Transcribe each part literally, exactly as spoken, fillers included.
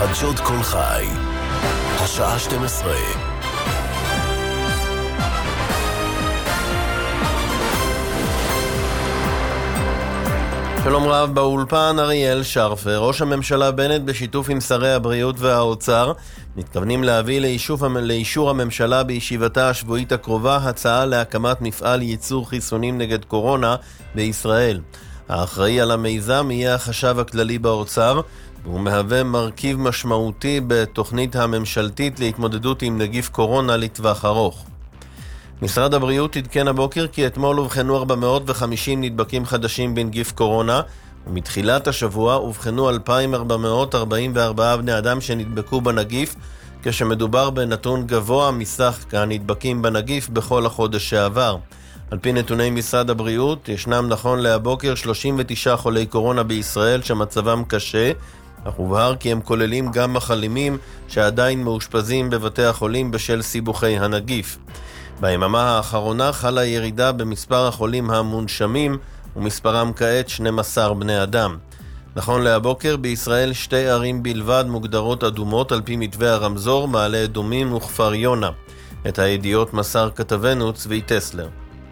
חדשות כל חי, השעה שתים עשרה. שלום רב, באולפן אריאל שרפר. ראש הממשלה בנט בשיתוף עם שרי הבריאות והאוצר מתכוונים להביא לאישוף, לאישור הממשלה בישיבתה השבועית הקרובה הצעה להקמת מפעל ייצור חיסונים נגד קורונה בישראל. האחראי על המיזם יהיה החשב הכללי באוצר, והוא מהווה מרכיב משמעותי בתוכנית הממשלתית להתמודדות עם נגיף קורונה לטווח ארוך. משרד הבריאות עדכן הבוקר כי אתמול הובחנו ארבע מאות וחמישים נדבקים חדשים בנגיף קורונה, ומתחילת השבוע הובחנו אלפיים ארבע מאות ארבעים וארבעה בני אדם שנדבקו בנגיף, כשמדובר בנתון גבוה מסך הנדבקים בנגיף בכל החודש שעבר. על פי נתוני משרד הבריאות, ישנם נכון להבוקר שלושים ותשעה חולי קורונה בישראל שמצבם קשה, אך הובהר כי הם כוללים גם מחלימים שעדיין מאושפזים בבתי החולים בשל סיבוכי הנגיף. ביממה האחרונה חלה ירידה במספר החולים המונשמים, ומספרם כעת שנים עשר בני אדם. נכון להבוקר בישראל שתי ערים בלבד מוגדרות אדומות על פי מתווה הרמזור, מעלה אדומים וכפר יונה. את הידיעות מסר כתבנו צבי טסלר.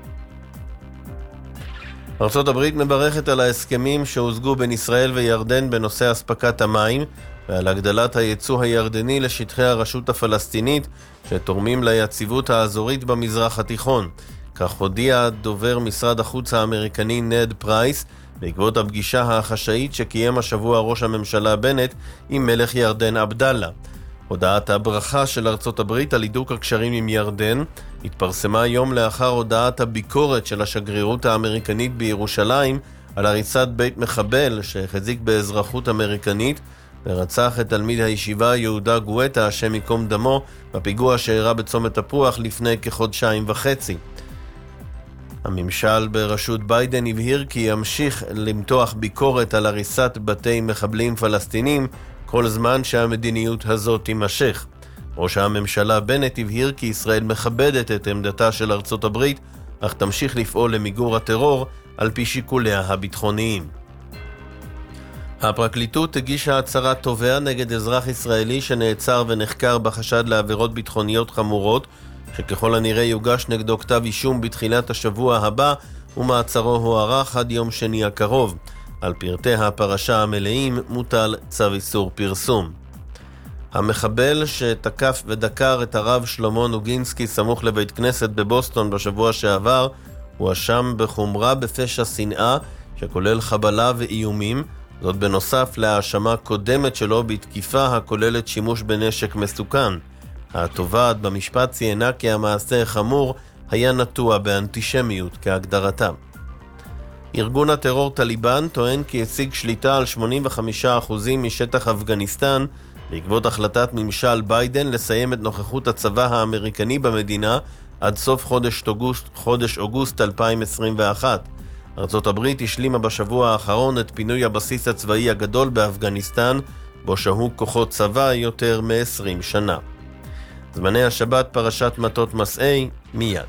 ארצות הברית מברכת על ההסכמים שהושגו בין ישראל וירדן בנושא אספקת המים, ועל הגדלת הייצוא הירדני לשטחי הרשות הפלסטינית, שתורמים ליציבות האזורית במזרח התיכון. כך הודיע דובר משרד החוץ האמריקני נד פרייס, בעקבות הפגישה החשאית שקיים השבוע ראש הממשלה בנט עם מלך ירדן עבדאללה. הודעת הברכה של ארצות הברית על הידוק הקשרים עם ירדן התפרסמה יום לאחר הודעת הביקורת של השגרירות האמריקנית בירושלים על הריסת בית מחבל שהחזיק באזרחות אמריקנית ורצח את תלמיד הישיבה יהודה גואטה, השם יקום דמו, בפיגוע שאירע בצומת תפוח לפני כחודשיים וחצי. הממשל בראשות ביידן הבהיר כי ימשיך למתוח ביקורת על הריסת בתי מחבלים פלסטינים כל זמן שהמדיניות הזאת תימשך. ראש הממשלה בנט הבהיר כי ישראל מכבדת את עמדתה של ארצות הברית, אך תמשיך לפעול למיגור הטרור על פי שיקוליה הביטחוניים. הפרקליטות הגישה הצהרת תובע נגד אזרח ישראלי שנעצר ונחקר בחשד לעבירות ביטחוניות חמורות, שככל הנראה יוגש נגדו כתב אישום בתחילת השבוע הבא, ומעצרו הוארך עד יום שני הקרוב. על פרטי הפרשה המלאים מוטל צו איסור פרסום. המחבל שתקף ודקר את הרב שלמה נוגינסקי סמוך לבית כנסת בבוסטון בשבוע שעבר, הואשם בחומרה בפשע שנאה שכולל חבלה ואיומים, זאת בנוסף להאשמה קודמת שלו בתקיפה הכוללת שימוש בנשק מסוכן. התובעת במשפט ציינה כי המעשה חמור היה נטוע באנטישמיות כהגדרתה. ארגון הטרור טליבן טוען כי השיג שליטה על שמונים וחמישה אחוז משטח אפגניסטן בעקבות החלטת ממשל ביידן לסיים את נוכחות הצבא האמריקני במדינה עד סוף חודש אוגוסט, חודש אוגוסט אלפיים עשרים ואחת. ארצות הברית השלימה בשבוע האחרון את פינוי הבסיס הצבאי הגדול באפגניסטן, בו שהו כוחות צבא יותר מ-עשרים שנה. זמני השבת פרשת מטות מסעי מיד.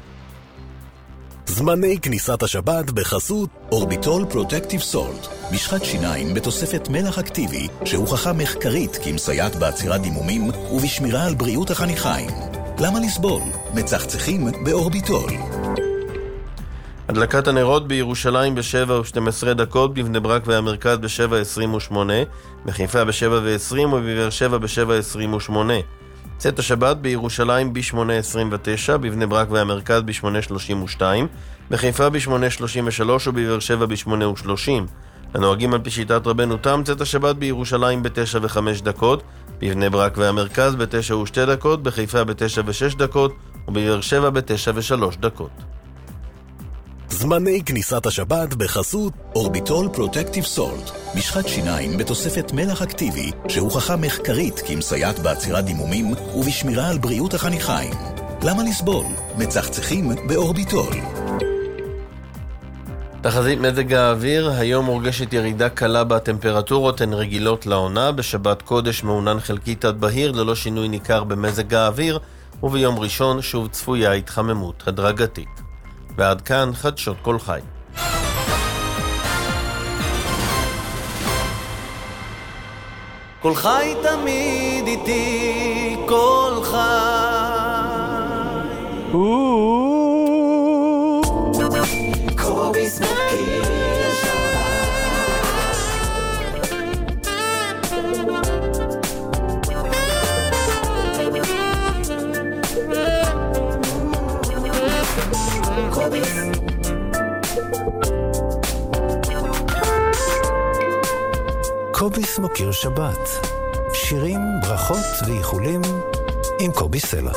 זמני כניסת השבת בחסות אורביטול פרוטקטיב סולט, משחת שיניים בתוספת מלח אקטיבי שהוכחה מחקרית כמסייעת בעצירת דימומים ובשמירה על בריאות החניכיים. למה לסבול? מצחצחים באורביטול. הדלקת הנרות בירושלים ב-שבע ושתים עשרה דקות, בבני ברק והמרכז ב-שבע עשרים ושמונה, בחיפה ב-שבע ועשרים ובבאר שבע ב-שבע עשרים ושמונה. צאת השבת בירושלים ב-שמונה עשרים ותשע, בבני ברק והמרכז ב-שמונה שלושים ושתיים, בחיפה ב-שמונה שלושים ושלוש ובבאר שבע ב-שמונה ושלושים. הנוהגים על פי שיטת רבנו תם, צאת השבת בירושלים ב-תשע וחמש דקות, בבני ברק והמרכז ב-תשע ושתי דקות, בחיפה ב-תשע ושש דקות ובבאר שבע ב-תשע ושלוש דקות. זמני כניסת השבת בחסות אורביטול פרוטקטיב סולט, משחת שיניים בתוספת מלח אקטיבי שהוכחה מחקרית כמסייעת בעצירת דימומים ובשמירה על בריאות החניכיים. למה לסבול? מצחצחים באורביטול. תחזית מזג האוויר, היום מורגשת ירידה קלה בטמפרטורות, הן רגילות לעונה. בשבת קודש מעונן חלקית עד בהיר ללא שינוי ניכר במזג האוויר, וביום ראשון שוב צפויה התחממות הדרגתית. ועד כאן חדשות כל חי. כל חי תמיד איתי, כל חי. קובי סמוקי קוביס מוקיר שבת, שירים, ברכות ואיחולים עם קובי סלע.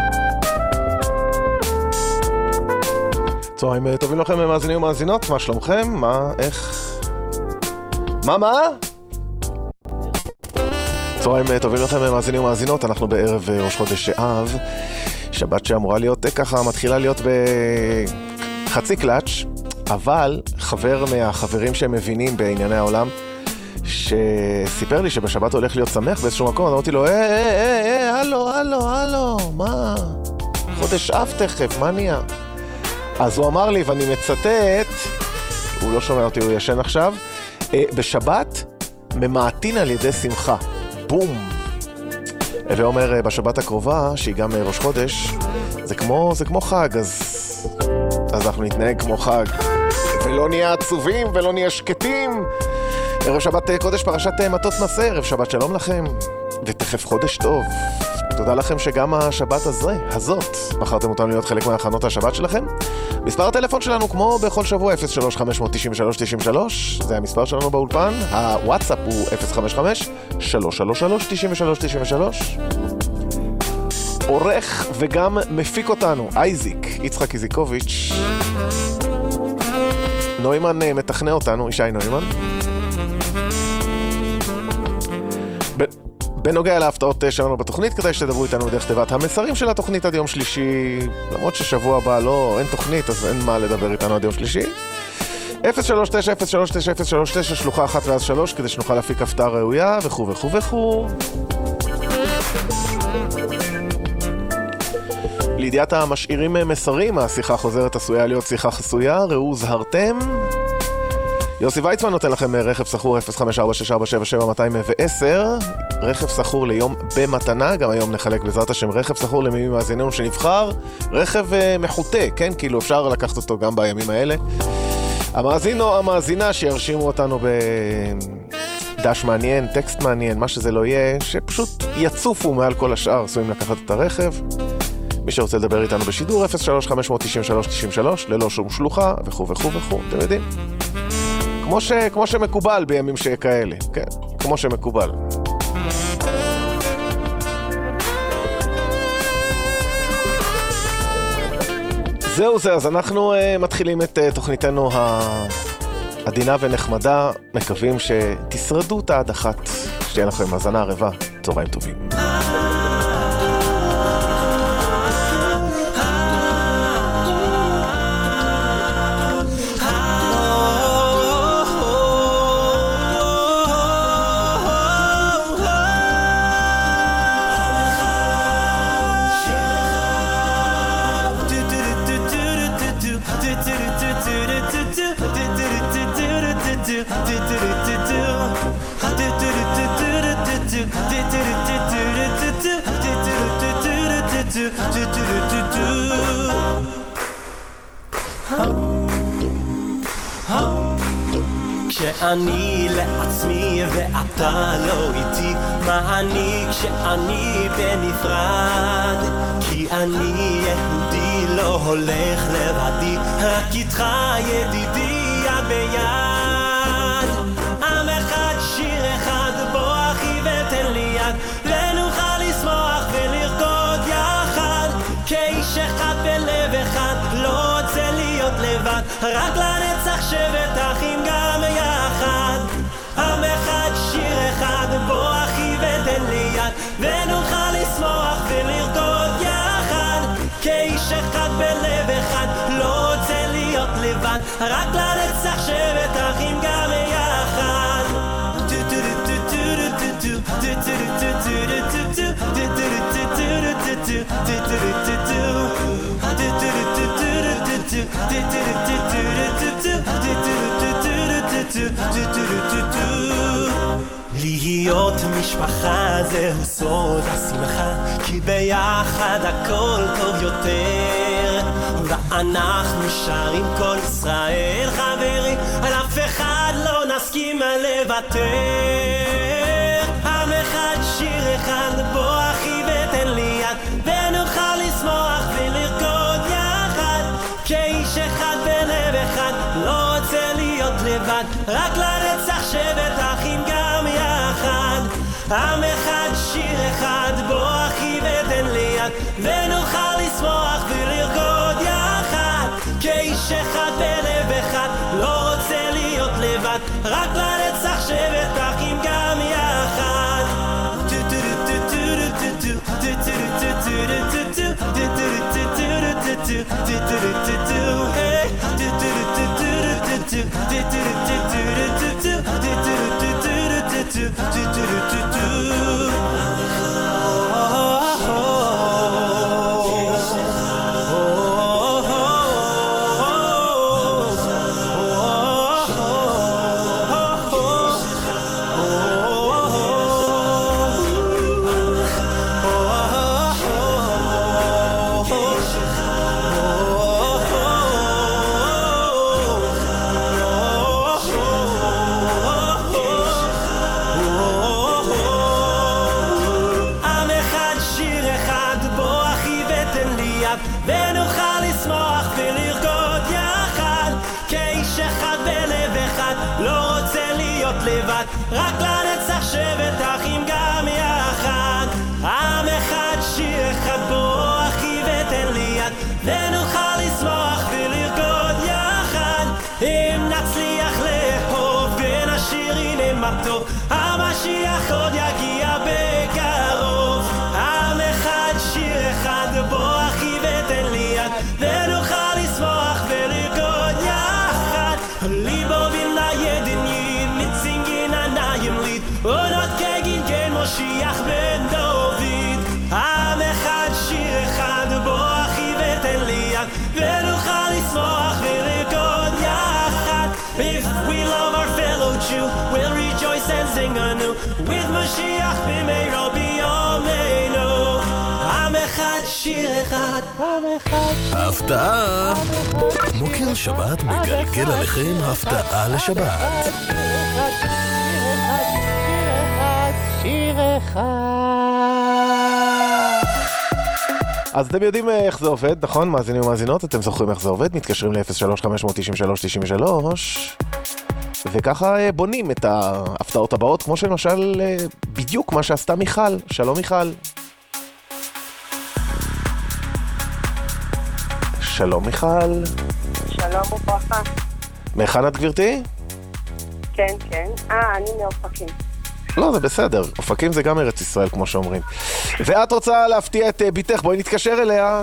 צהריים טובים לכם מאזינים ומאזינות, מה שלומכם? מה, איך? מה, מה? צהריים טובים לכם מאזינים ומאזינות, אנחנו בערב ראש חודש אב, שבת שאמורה להיות ככה, מתחילה להיות בחצי קלאץ', אבל חבר מהחברים שהם מבינים בענייני העולם, שסיפר לי שבשבת הולך להיות שמח באיזשהו מקום, אז אמרתי לו, אה, אה, אה, אה, הלו, הלו, הלו, מה? חודש אב תכף, מה נהיה? אז הוא אמר לי, ואני מצטט, הוא לא שומע אותי, הוא ישן עכשיו, אה, בשבת ממעטין על ידי שמחה, בום. ואומר, בשבת הקרובה, שהיא גם ראש חודש, זה כמו, זה כמו חג, אז, אז אנחנו נתנהג כמו חג, ולא נהיה עצובים ולא נהיה שקטים. ערב שבת קודש פרשת מטות מסע, ערב שבת שלום לכם, ותכף חודש טוב. תודה לכם שגם השבת הזה, הזאת, בחרתם אותנו להיות חלק מההכנות השבת שלכם. מספר הטלפון שלנו כמו בכל שבוע אפס שלוש חמש תשע שלוש תשע שלוש, זה המספר שלנו באולפן. הוואטסאפ הוא אפס חמש חמש שלוש שלוש שלוש תשע שלוש תשע שלוש. עורך וגם מפיק אותנו אייזיק, יצחק איזיקוביץ'. נוימן מתכנע אותנו, ישי נוימן. בנוגע להפתעות שלנו בתוכנית, כדי שתדברו איתנו דרך תיבת המסרים של התוכנית עד יום שלישי, למרות ששבוע הבא לא, אין תוכנית, אז אין מה לדבר איתנו עד יום שלישי. אפס שלוש תשע אפס שלוש תשע אפס שלוש תשע, שלוחה אחת ואז שלוש, כדי שנוכל להפיק הפתעה ראויה, וכו' וכו' וכו'. לידיעת המשאירים מסרים, השיחה חוזרת עשויה להיות שיחה חסויה, ראו זהרתם. יוסי ויצמן נותן לכם רכב סחור אפס חמש ארבע שש ארבע שבע שבע מאתיים ועשר, רכב סחור ליום במתנה, גם היום נחלק בעזרת השם רכב סחור למי מאזיננו שנבחר, רכב uh, מחוטה, כן? כאילו אפשר לקחת אותו גם בימים האלה. המאזין או המאזינה שירשימו אותנו בדש מעניין, טקסט מעניין, מה שזה לא יהיה, שפשוט יצופו מעל כל השאר, עשויים לקחת את הרכב. מי שרוצה לדבר איתנו בשידור אפס שלוש חמש תשע שלוש תשע שלוש, ללא שום שלוחה, וכו' וכו' וכו', אתם יודעים? כמו, ש, כמו שמקובל בימים שכאלה, כן, כמו שמקובל. זהו זה, אז אנחנו uh, מתחילים את uh, תוכניתנו העדינה ונחמדה, מקווים שתשרדו אותה עד אחת, שתהיה לכם מאזנה ערבה, צהריים טובים. כשאני לעצמי ואתה לא איתי, מה אני כשאני בנפרד? כי אני יהודי לא הולך לבדי, רק איתך ידידי יד ביד. עם אחד שיר אחד בוא אחי ותן לי יד, ונוכל לשמוח ולרקוד יחד, כאיש אחד בלב אחד, לא רוצה להיות לבד, רק לנצח שבת אחים גם יחד. עם אחד שיר אחד בוא אחי ותן לי יד, ונוכל לשמוח ולרקוד יחד, כאיש אחד בלב אחד, לא רוצה להיות לבד, רק לנצח שבת אחים גם יחד. להיות משפחה זהו סוד השמחה, כי ביחד הכל טוב יותר, ואנחנו שרים כל ישראל חברים, על אף אחד לא נסכים לוותר. עם אחד שיר אחד בוא אחי ותן לי יד, ונוכל לשמוח ולרקוד יחד, כאיש אחד בלב אחד, לא רוצה להיות לבד, רק לנצח שבט אחים גם יחד. עם אחד שיר אחד בוא אחי ותן לי יד, ונוכל לשמוח ולרקוד יחד, כאיש אחד בלב אחד, לא רוצה להיות לבד, רק לנצח שבט אחים גם יחד. ונוכל לשמוח ולרקוד יחד, כאיש אחד בלב אחד, לא רוצה להיות לבד, רק לנצח שבט אחים גם יחד. עם אחד שיר אחד בוא אחי ותן לי יד, ונוכל לשמוח ולרקוד יחד, אם נצליח לאהוב ונשיר הנה מה טוב, המשיח עוד יגיע בקרוב. עם אחד שיר אחד בוא אחי ותן לי יד, ונוכל לשמוח ולרקוד יחד, ליבו בינה ידן יד, מצינגין עניים ליד, עונות כגין כן מושיח בן דוד. עם אחד שיר אחד בוא אחי ותן לי יד, ונוכל לשמוח ולרקוד יחד. If we love our fellow Jew, we'll rejoice and sing anew, with Mashiach b'meiro b'yameinu. עם אחד שיר אחד, עם אחד הפתעה! מוקר שבת מגלגל עליכם הפתעה לשבת. שיר אחד. אז אתם יודעים איך זה עובד, נכון? מאזינים ומאזינות, אתם זוכרים איך זה עובד? מתקשרים ל-אפס שלוש חמש תשע שלוש תשע שלוש וככה בונים את ההפתעות הבאות, כמו שלמשל בדיוק מה שעשתה מיכל. שלום מיכל. שלום מיכל. שלום וברכה. מהיכן את גברתי? כן, כן. אה, אני מאופקים. לא, זה בסדר. אופקים זה גם ארץ ישראל, כמו שאומרים. ואת רוצה להפתיע את ביתך, בואי נתקשר אליה.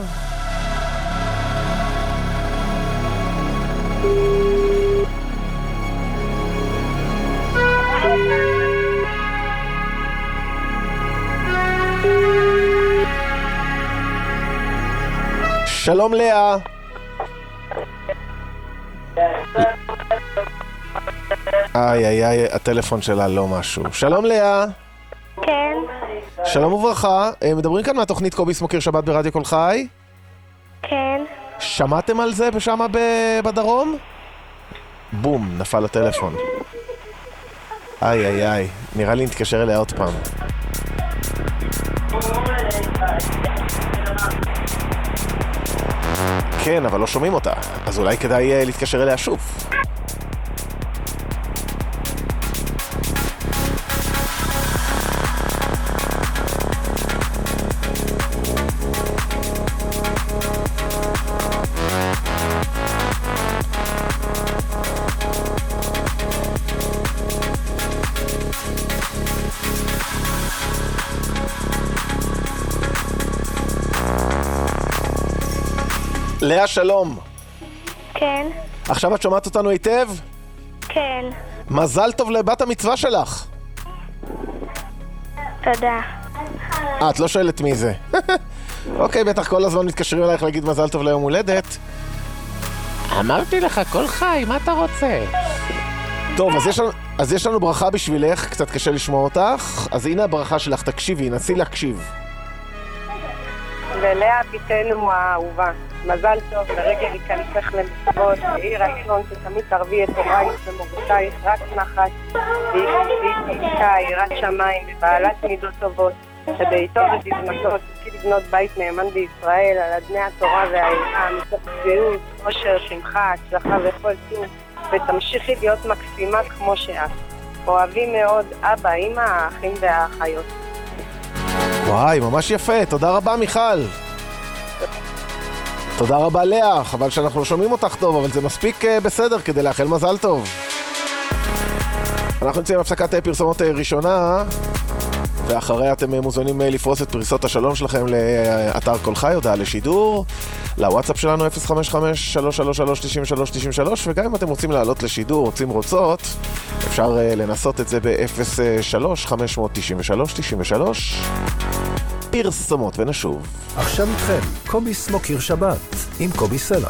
שלום לאה. איי איי איי, הטלפון שלה לא משהו. שלום לאה. כן. שלום וברכה, מדברים כאן מהתוכנית קוביס מוקיר שבת ברדיו כל חי? כן. שמעתם על זה בשמה בדרום? בום, נפל הטלפון. איי איי איי, נראה לי נתקשר אליה עוד פעם. כן, אבל לא שומעים אותה, אז אולי כדאי להתקשר אליה שוב. לאה, שלום. כן. עכשיו את שומעת אותנו היטב? כן. מזל טוב לבת המצווה שלך. תודה. אה, את לא שואלת מי זה. אוקיי, בטח כל הזמן מתקשרים אלייך להגיד מזל טוב ליום הולדת. אמרתי לך, כל חי, מה אתה רוצה? טוב, אז יש, לנו, אז יש לנו ברכה בשבילך, קצת קשה לשמוע אותך, אז הנה הברכה שלך, תקשיבי, נסי להקשיב. ולאה ביתנו האהובה, מזל טוב לרגל להיכנסך למצוות, יהי רצון שתמיד תרבי את הורייך ומורותייך, רק נחת, והיא חופשית, איתה, יראת שמיים, ובעלת מידות טובות, שביתו ובזמתו תזכי לבנות בית נאמן בישראל, על אדני התורה והאימה, מתוך צביעות, עושר, שמחה, הצלחה וכל טוב, ותמשיכי להיות מקסימה כמו שאת. אוהבים מאוד אבא, אמא, האחים והאחיות. וואי, ממש יפה, תודה רבה מיכל. תודה רבה לאה, חבל שאנחנו לא שומעים אותך טוב, אבל זה מספיק uh, בסדר כדי לאחל מזל טוב. אנחנו נמצאים הפסקת פרסומות ראשונה, ואחריה אתם מוזמנים לפרוס את פריסות השלום שלכם לאתר כל חי, הודעה לשידור, לוואטסאפ שלנו אפס חמש חמש שלוש שלוש שלוש תשעים ושלוש תשעים ושלוש, וגם אם אתם רוצים לעלות לשידור, רוצים רוצות, אפשר לנסות את זה ב-אפס שלוש חמש תשע שלוש תשע שלוש. פרסומות ונשוב. עכשיו איתכם, קובי סמוקר שבת, עם קובי סלע.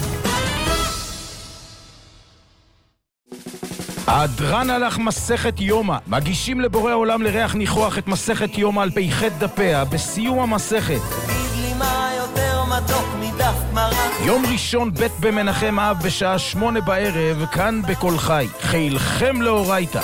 הדרן הלך מסכת יומא. מגישים לבורא עולם לריח ניחוח את מסכת יומא על פ"ח דפיה בסיום המסכת. תגיד לי מה יותר מתוק מדף מרק. יום ראשון ב' במנחם אב בשעה שמונה בערב, כאן בכל חי. חילכם לאורייתא.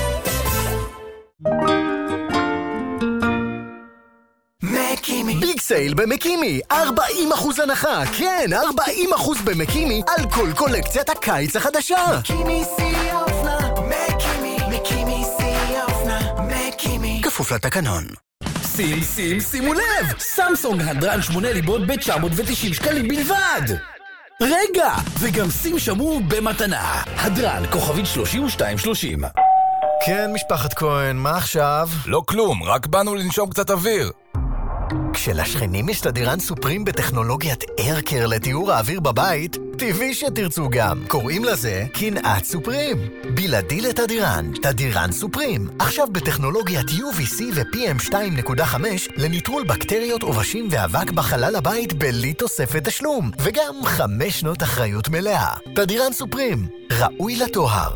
מקימי. ביג סייל במקימי, ארבעים אחוז הנחה, כן, ארבעים אחוז במקימי על כל קולקציית הקיץ החדשה. מקימי סי אופנה, מקימי, מקימי סי אופנה, מקימי. כפוף לתקנון. שים, שים, שימו לב! סמסונג הדרן שמונה ליבות ב-תשע מאות ותשעים שקלים בלבד! רגע! וגם שים שמור במתנה. הדרן כוכבית שלושים ושתיים שלושים. כן, משפחת כהן, מה עכשיו? לא כלום, רק באנו לנשום קצת אוויר. כשלשכנים יש תדירן סופרים בטכנולוגיית איירקר לתיאור האוויר בבית, טבעי שתרצו גם. קוראים לזה קנאת סופרים. בלעדי לתדירן, תדירן סופרים. עכשיו בטכנולוגיית יו וי סי ו-פי אם שתיים נקודה חמש לניטרול בקטריות, עובשים ואבק בחלל הבית בלי תוספת תשלום. וגם חמש שנות אחריות מלאה. תדירן סופרים. ראוי לתואר.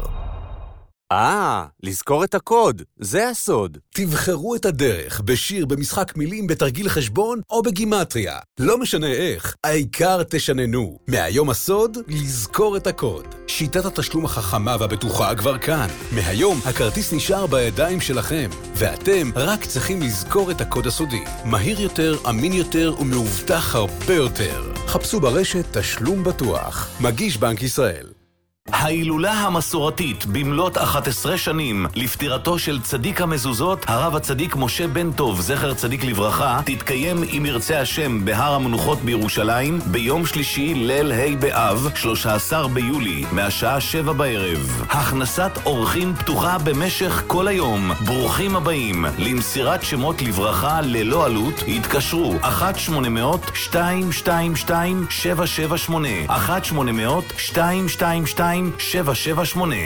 אה, לזכור את הקוד, זה הסוד. תבחרו את הדרך, בשיר, במשחק מילים, בתרגיל חשבון או בגימטריה. לא משנה איך, העיקר תשננו. מהיום הסוד, לזכור את הקוד. שיטת התשלום החכמה והבטוחה כבר כאן. מהיום הכרטיס נשאר בידיים שלכם, ואתם רק צריכים לזכור את הקוד הסודי. מהיר יותר, אמין יותר ומאובטח הרבה יותר. חפשו ברשת תשלום בטוח. מגיש בנק ישראל. ההילולה המסורתית במלאת אחת עשרה שנים לפטירתו של צדיק המזוזות, הרב הצדיק משה בן טוב, זכר צדיק לברכה, תתקיים אם ירצה השם בהר המנוחות בירושלים ביום שלישי ליל ה' באב, שלושה עשר ביולי, מהשעה שבע בערב. הכנסת אורחים פתוחה במשך כל היום. ברוכים הבאים. למסירת שמות לברכה ללא עלות התקשרו אחת שמונה אפס אפס שתיים שתיים שתיים שבע שבע שמונה אחת שמונה אפס אפס שתיים שתיים שתיים שבע שבע שמונה.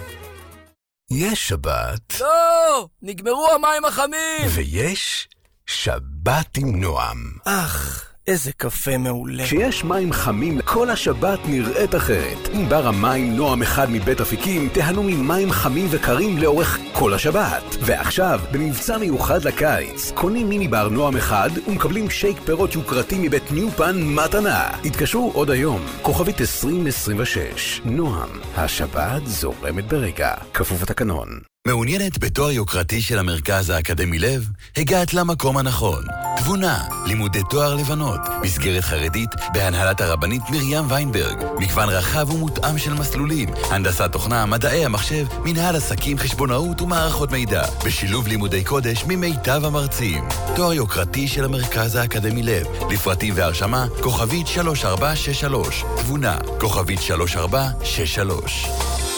יש שבת. לא! נגמרו המים החמים! ויש שבת עם נועם. אך, איזה קפה מעולה. כשיש מים חמים, כל השבת נראית אחרת. עם בר המים נועם אחד מבית אפיקים, תהנו ממים חמים וקרים לאורך כל השבת. ועכשיו, במבצע מיוחד לקיץ, קונים מיני בר נועם אחד ומקבלים שייק פירות יוקרתי מבית ניופן מתנה. התקשרו עוד היום, כוכבית עשרים עשרים ושש. נועם, השבת זורמת ברגע. כפוף התקנון. מעוניינת בתואר יוקרתי של המרכז האקדמי לב? הגעת למקום הנכון. תבונה, לימודי תואר לבנות, מסגרת חרדית בהנהלת הרבנית מרים ויינברג, מגוון רחב ומותאם של מסלולים, הנדסת תוכנה, מדעי המחשב, מנהל עסקים, חשבונאות ומערכות מידע, בשילוב לימודי קודש ממיטב המרצים. תואר יוקרתי של המרכז האקדמי לב, לפרטים והרשמה, כוכבית שלוש ארבע שש שלוש, תבונה, כוכבית שלוש ארבע שש שלוש.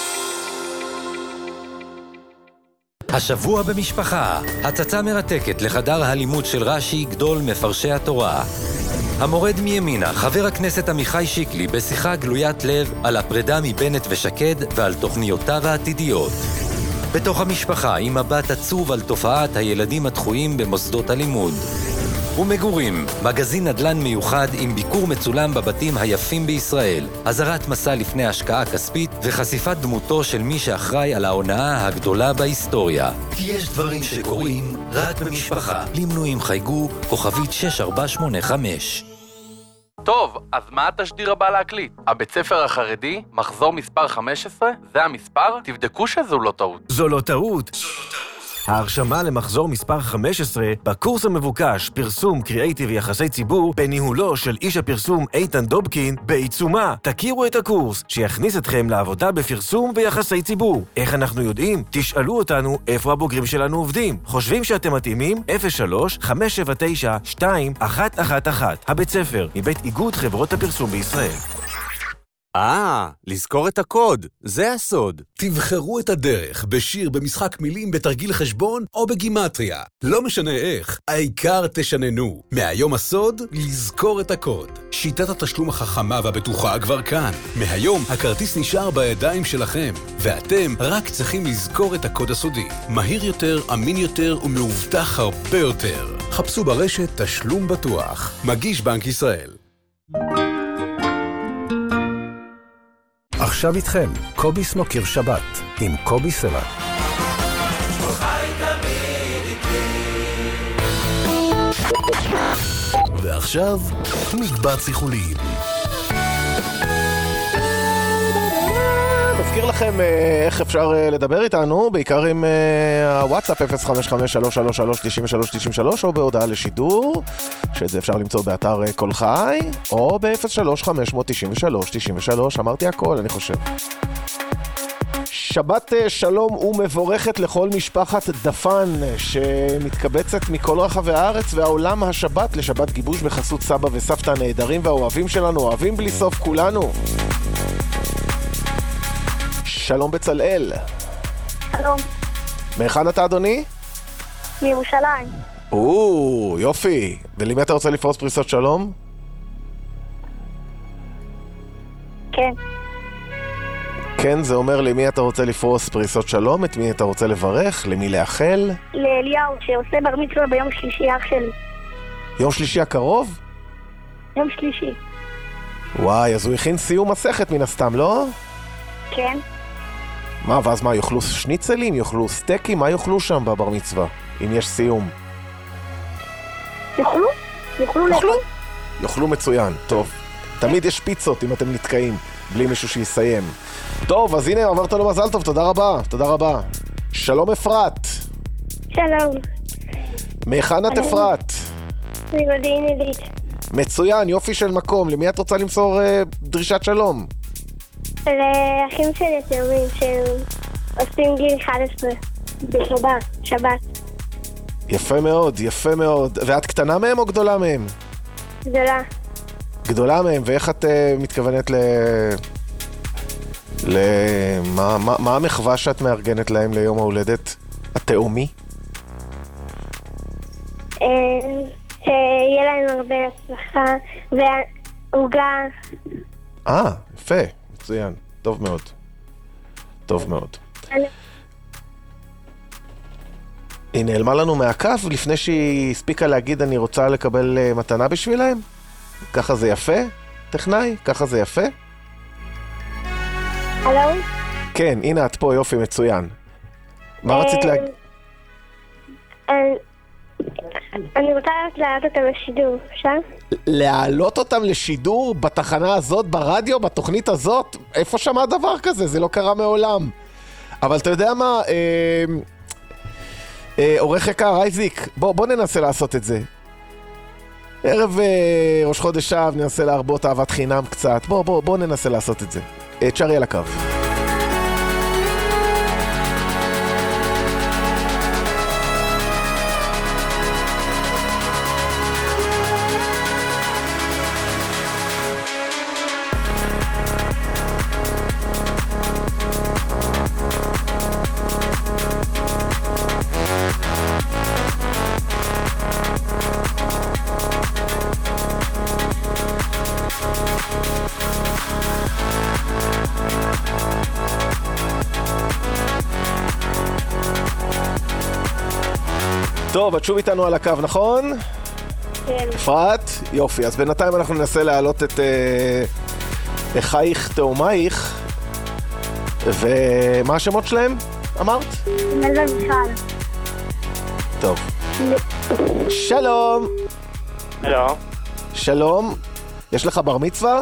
השבוע במשפחה, הצצה מרתקת לחדר הלימוד של רש"י, גדול מפרשי התורה. המורד מימינה, חבר הכנסת עמיחי שיקלי, בשיחה גלוית לב על הפרידה מבנט ושקד ועל תוכניותיו העתידיות. בתוך המשפחה, עם מבט עצוב על תופעת הילדים הדחויים במוסדות הלימוד. ומגורים, מגזין נדל"ן מיוחד עם ביקור מצולם בבתים היפים בישראל, הזרת מסע לפני השקעה כספית וחשיפת דמותו של מי שאחראי על ההונאה הגדולה בהיסטוריה. כי יש דברים שקורים רק במשפחה. למנויים חייגו כוכבית שש ארבע שמונה חמש. טוב, אז מה התשדיר הבא להקליט? הבית ספר החרדי, מחזור מספר חמש עשרה? זה המספר? תבדקו שזו לא טעות. זו לא טעות. ההרשמה למחזור מספר חמש עשרה בקורס המבוקש פרסום קריאייטיב יחסי ציבור בניהולו של איש הפרסום איתן דובקין בעיצומה. תכירו את הקורס שיכניס אתכם לעבודה בפרסום ויחסי ציבור. איך אנחנו יודעים? תשאלו אותנו איפה הבוגרים שלנו עובדים. חושבים שאתם מתאימים? אפס שלוש חמש שבע תשע שתיים אחת אחת אחת. הבית ספר מבית איגוד חברות הפרסום בישראל. אה, לזכור את הקוד, זה הסוד. תבחרו את הדרך בשיר, במשחק מילים, בתרגיל חשבון או בגימטריה. לא משנה איך, העיקר תשננו. מהיום הסוד, לזכור את הקוד. שיטת התשלום החכמה והבטוחה כבר כאן. מהיום הכרטיס נשאר בידיים שלכם, ואתם רק צריכים לזכור את הקוד הסודי. מהיר יותר, אמין יותר ומאובטח הרבה יותר. חפשו ברשת תשלום בטוח. מגיש בנק ישראל. עכשיו איתכם, קובי סמוקר שבת, עם קובי סלע. ועכשיו, מקבץ איחולים. נזכיר לכם איך אפשר לדבר איתנו, בעיקר עם הוואטסאפ אפס חמש חמש שלוש שלוש שלוש תשעים ושלוש תשעים ושלוש או בהודעה לשידור, שאת זה אפשר למצוא באתר כל חי, או ב-אפס שלוש חמש תשעים ושלוש תשעים ושלוש, אמרתי הכל אני חושב. שבת שלום ומבורכת לכל משפחת דפן שמתקבצת מכל רחבי הארץ והעולם השבת לשבת גיבוש בחסות סבא וסבתא הנהדרים והאוהבים שלנו, אוהבים בלי סוף כולנו. שלום בצלאל. שלום. מאיכן אתה אדוני? מירושלים. או, יופי. ולמי אתה רוצה לפרוס פריסות שלום? כן. כן, זה אומר למי אתה רוצה לפרוס פריסות שלום, את מי אתה רוצה לברך, למי לאחל? לאליהו שעושה בר מצווה ביום שלישי, אח שלי. יום שלישי הקרוב? יום שלישי. וואי, אז הוא הכין סיום מסכת מן הסתם, לא? כן. מה, ואז מה, יאכלו שניצלים, יאכלו סטייקים, מה יאכלו שם בבר מצווה, אם יש סיום? יאכלו? יאכלו לאכול? יאכלו מצוין, טוב. תמיד יש פיצות אם אתם נתקעים, בלי מישהו שיסיים. טוב, אז הנה, אמרת לו מזל טוב, תודה רבה, תודה רבה. שלום אפרת. שלום. מהיכן את אפרת? ממודיעין עילית. מצוין, יופי של מקום. למי את רוצה למסור אה, דרישת שלום? לאחים שלי התאומים שעושים גיל אחד עשרה בשבת, שבת. יפה מאוד, יפה מאוד. ואת קטנה מהם או גדולה מהם? גדולה. גדולה מהם, ואיך את uh, מתכוונת ל... ל... מה, מה, מה המחווה שאת מארגנת להם ליום ההולדת התאומי? שיהיה להם הרבה הצלחה והעוגה. אה, יפה, מצוין, טוב מאוד. טוב מאוד. היא נעלמה לנו מהקו לפני שהיא הספיקה להגיד אני רוצה לקבל מתנה בשבילהם? ככה זה יפה? טכנאי? ככה זה יפה? הלו? כן, הנה את פה, יופי, מצוין. מה רצית להגיד? אני רוצה להעלות אותם לשידור, אפשר? להעלות אותם לשידור בתחנה הזאת, ברדיו, בתוכנית הזאת? איפה שמע דבר כזה? זה לא קרה מעולם. אבל אתה יודע מה? אה, אה, עורך יקר, אייזיק, בוא, בוא ננסה לעשות את זה. ערב אה, ראש חודש אב, ננסה להרבות אהבת חינם קצת. בוא, בוא, בוא ננסה לעשות את זה. אה, צ'ארי על הקו. טוב, את שוב איתנו על הקו, נכון? כן. אפרת? יופי, אז בינתיים אנחנו ננסה להעלות את אה, אחייך תאומייך, ומה השמות שלהם? אמרת? נל ומיכל. טוב. שלום. הלו. שלום. יש לך בר מצווה?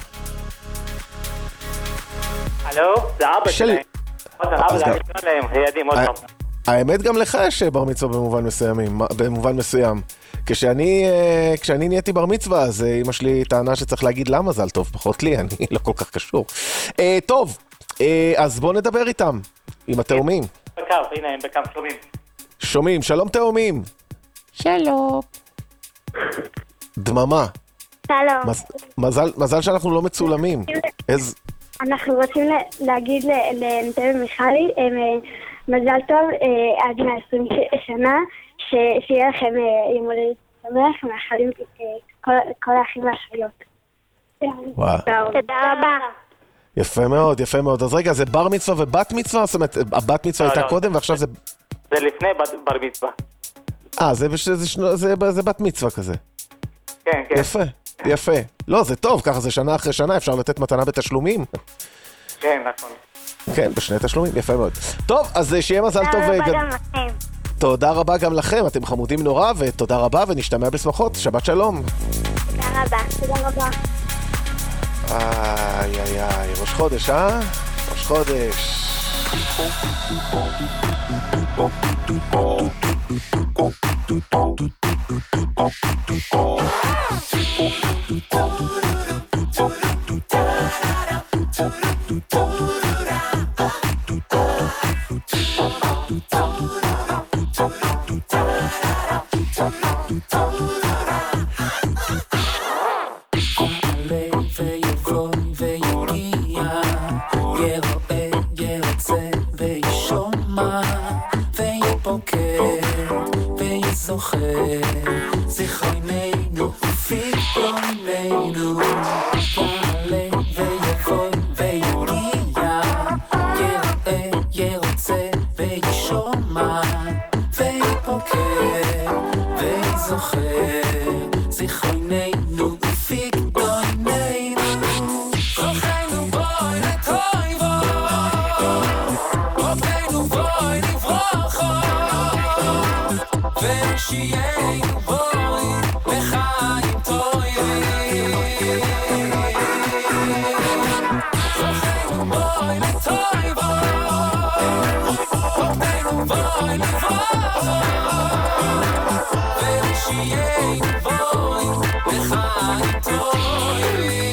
הלו, זה אבא שלהם. זה אבא שלהם, ילדים, עוד פעם. האמת גם לך יש בר מצווה במובן מסוימים, במובן מסוים. כשאני, כשאני נהייתי בר מצווה, אז אמא שלי טענה שצריך להגיד לה מזל טוב, פחות לי, אני לא כל כך קשור. טוב, אז בוא נדבר איתם, עם התאומים. בקו, הנה הם בקו, שומעים. שומעים, שלום תאומים. שלום. דממה. שלום. מזל, מזל שאנחנו לא מצולמים. איזה... אנחנו רוצים להגיד לנתן ומיכלי, מזל טוב עד מאה ועשרים שנה, שיהיה לכם יום הולדת שמח, מאחלים כל האחים והאחיות. וואו. תודה רבה. יפה מאוד, יפה מאוד. אז רגע, זה בר מצווה ובת מצווה? זאת אומרת, הבת מצווה הייתה קודם ועכשיו זה... זה לפני בר מצווה. אה, זה בת מצווה כזה. כן, כן. יפה, יפה. לא, זה טוב, ככה זה שנה אחרי שנה, אפשר לתת מתנה בתשלומים. כן, נכון. כן, בשני תשלומים, יפה מאוד. טוב, אז שיהיה מזל טוב. תודה רבה גם לכם. תודה רבה גם לכם, אתם חמודים נורא, ותודה רבה, ונשתמע בשמחות. שבת שלום. תודה רבה, תודה רבה. איי, איי, איי, ראש חודש, אה? ראש חודש. זיכרוננו ופתאומנו יעלה ויבוא ויגיע יראה ירוצה וישומע ויפוקד ויזוכר זיכרוננו ופתאומנו כוחנו בואי נטוי בו כוחנו בואי נברח ושיהיה בואי לחיים טובים כוחנו בואי נטוי בו כוחנו בואי נברח ושיהיה בואי לחיים טובים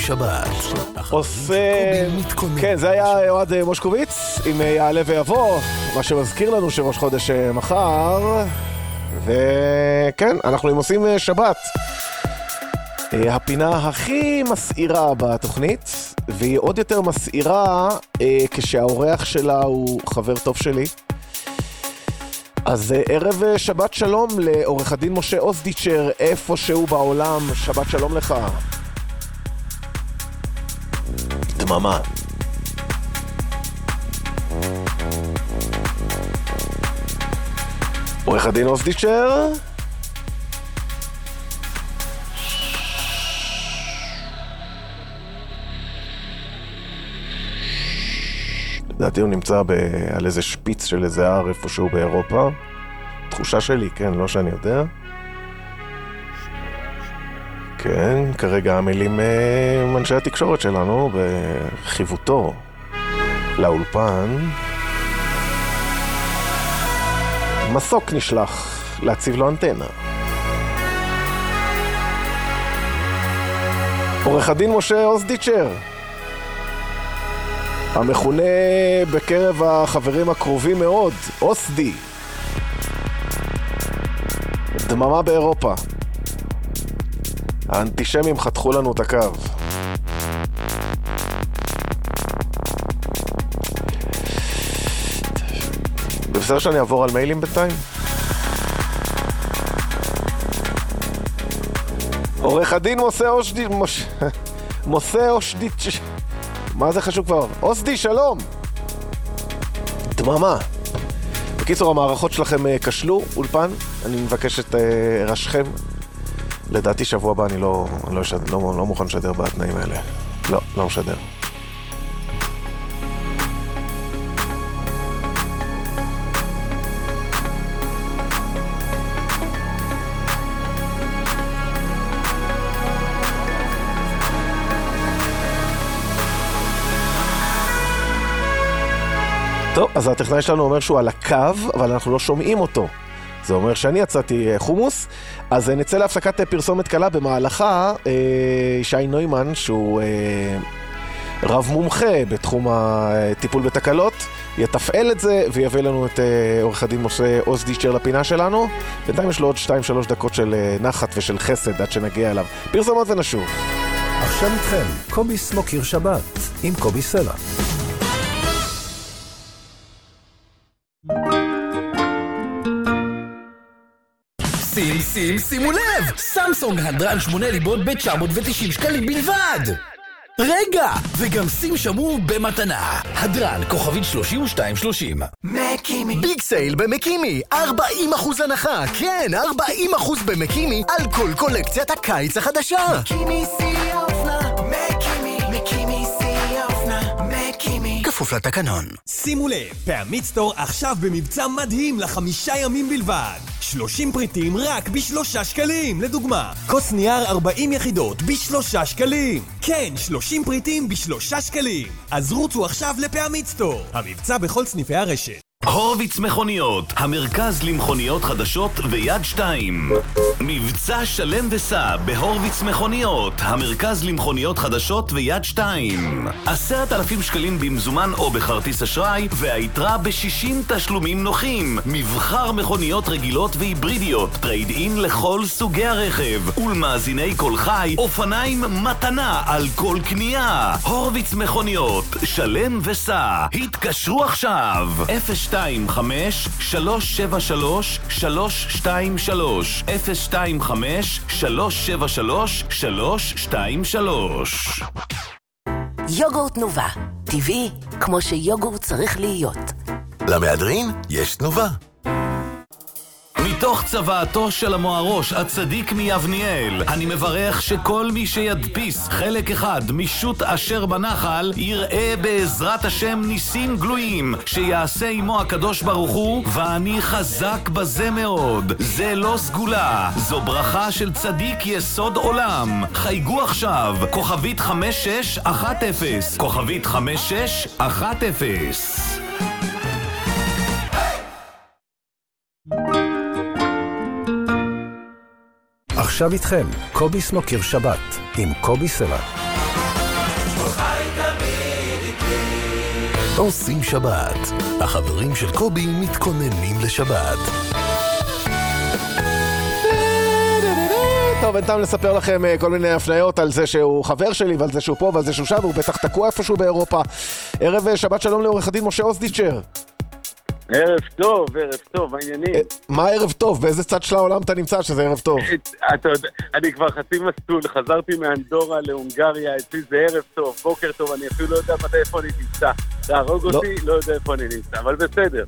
שבת. עושה... כן, זה היה אוהד מושקוביץ עם יעלה ויבוא, מה שמזכיר לנו שראש חודש מחר. וכן, אנחנו עושים שבת. הפינה הכי מסעירה בתוכנית, והיא עוד יותר מסעירה כשהאורח שלה הוא חבר טוב שלי. אז ערב שבת שלום לעורך הדין משה אוסדיצ'ר, איפה שהוא בעולם. שבת שלום לך. דממה. עורך הדין אוסדיצ'ר. לדעתי הוא נמצא ב... על איזה שפיץ של איזה הר איפשהו באירופה. תחושה שלי, כן, לא שאני יודע. כן, כרגע המילים אנשי התקשורת שלנו בחיוותו לאולפן. מסוק נשלח להציב לו אנטנה. עורך הדין משה אוסדיצ'ר, המכונה בקרב החברים הקרובים מאוד, אוסדי. דממה באירופה. האנטישמים חתכו לנו את הקו. בסדר שאני אעבור על מיילים בינתיים? עורך הדין מוסה אושדי... מוש... מוסה אושדי... מה זה חשוב כבר? אוסדי, שלום! דממה. בקיצור, המערכות שלכם כשלו, אולפן. אני מבקש את ראשכם. לדעתי שבוע הבא אני לא, לא, לא, לא, לא מוכן לשדר בתנאים האלה. לא, לא משדר. טוב, אז הטכנאי שלנו אומר שהוא על הקו, אבל אנחנו לא שומעים אותו. זה אומר שאני יצאתי חומוס, אז נצא להפסקת פרסומת קלה. במהלכה, שי נוימן, שהוא רב מומחה בתחום הטיפול בתקלות, יתפעל את זה ויביא לנו את עורך הדין משה אוסדיצ'ר לפינה שלנו. בינתיים יש לו עוד שתיים שלוש דקות של נחת ושל חסד עד שנגיע אליו. פרסומות ונשוב. עכשיו איתכם, קובי סמוקיר שבת עם קובי סלע. שים, שים, שימו לב! סמסונג הדרן שמונה ליבות ב-תשע מאות ותשעים שקלים בלבד! רגע! וגם שים שמור במתנה. הדרן כוכבית שלושים ושתיים שלושים. מקימי. ביג סייל במקימי. ארבעים אחוז הנחה. כן, ארבעים אחוז במקימי על כל קולקציית הקיץ החדשה. מקימי שיא האופנה. מקימי, מקימי שיא האופנה. מקימי. כפוף לתקנון. שימו לב, פעמית סטור עכשיו במבצע מדהים לחמישה ימים בלבד. שלושים פריטים רק בשלושה שקלים. לדוגמה, כוס נייר ארבעים יחידות בשלושה שקלים. כן, שלושים פריטים בשלושה שקלים. אז רוצו עכשיו לפעמית סטור. המבצע בכל סניפי הרשת. הורוביץ מכוניות, המרכז למכוניות חדשות ויד שתיים. מבצע שלם וסע בהורוביץ מכוניות, המרכז למכוניות חדשות ויד שתיים. עשרת אלפים שקלים במזומן או בכרטיס אשראי, והיתרה בשישים תשלומים נוחים. מבחר מכוניות רגילות והיברידיות, טרייד אין לכל סוגי הרכב, ולמאזיני כל חי, אופניים מתנה על כל קנייה. הורוביץ מכוניות, שלם וסע. התקשרו עכשיו. אפס שתיים חמש שלוש שבע שלוש שלוש שתיים שלוש אפס שתיים חמש שלוש שבע שלוש שלוש שתיים שלוש. יוגורט נובה, טבעי כמו שיוגורט צריך להיות. למהדרין יש תנובה. מתוך צוואתו של המוארוש הצדיק מיבניאל, אני מברך שכל מי שידפיס חלק אחד משוט אשר בנחל יראה בעזרת השם ניסים גלויים, שיעשה עמו הקדוש ברוך הוא, ואני חזק בזה מאוד. זה לא סגולה, זו ברכה של צדיק יסוד עולם. חייגו עכשיו, כוכבית חמש שש אחת אפס, כוכבית חמש שש אחת אפס. עכשיו איתכם, קובי סמוקיר שבת עם קובי סלע. עושים שבת. החברים של קובי מתכוננים לשבת. טוב, בינתיים לספר לכם כל מיני הפניות על זה שהוא חבר שלי ועל זה שהוא פה ועל זה שהוא שם, והוא בטח תקוע איפשהו באירופה. ערב שבת שלום לעורך הדין משה אוסדיצ'ר. ערב טוב, ערב טוב, העניינים. מה ערב טוב? באיזה צד של העולם אתה נמצא שזה ערב טוב? אתה יודע, אני כבר חצי מסלול, חזרתי מאנדורה להונגריה, אצלי זה ערב טוב, בוקר טוב, אני אפילו לא יודע מתי איפה אני נמצא. תהרוג אותי, לא יודע איפה אני נמצא, אבל בסדר.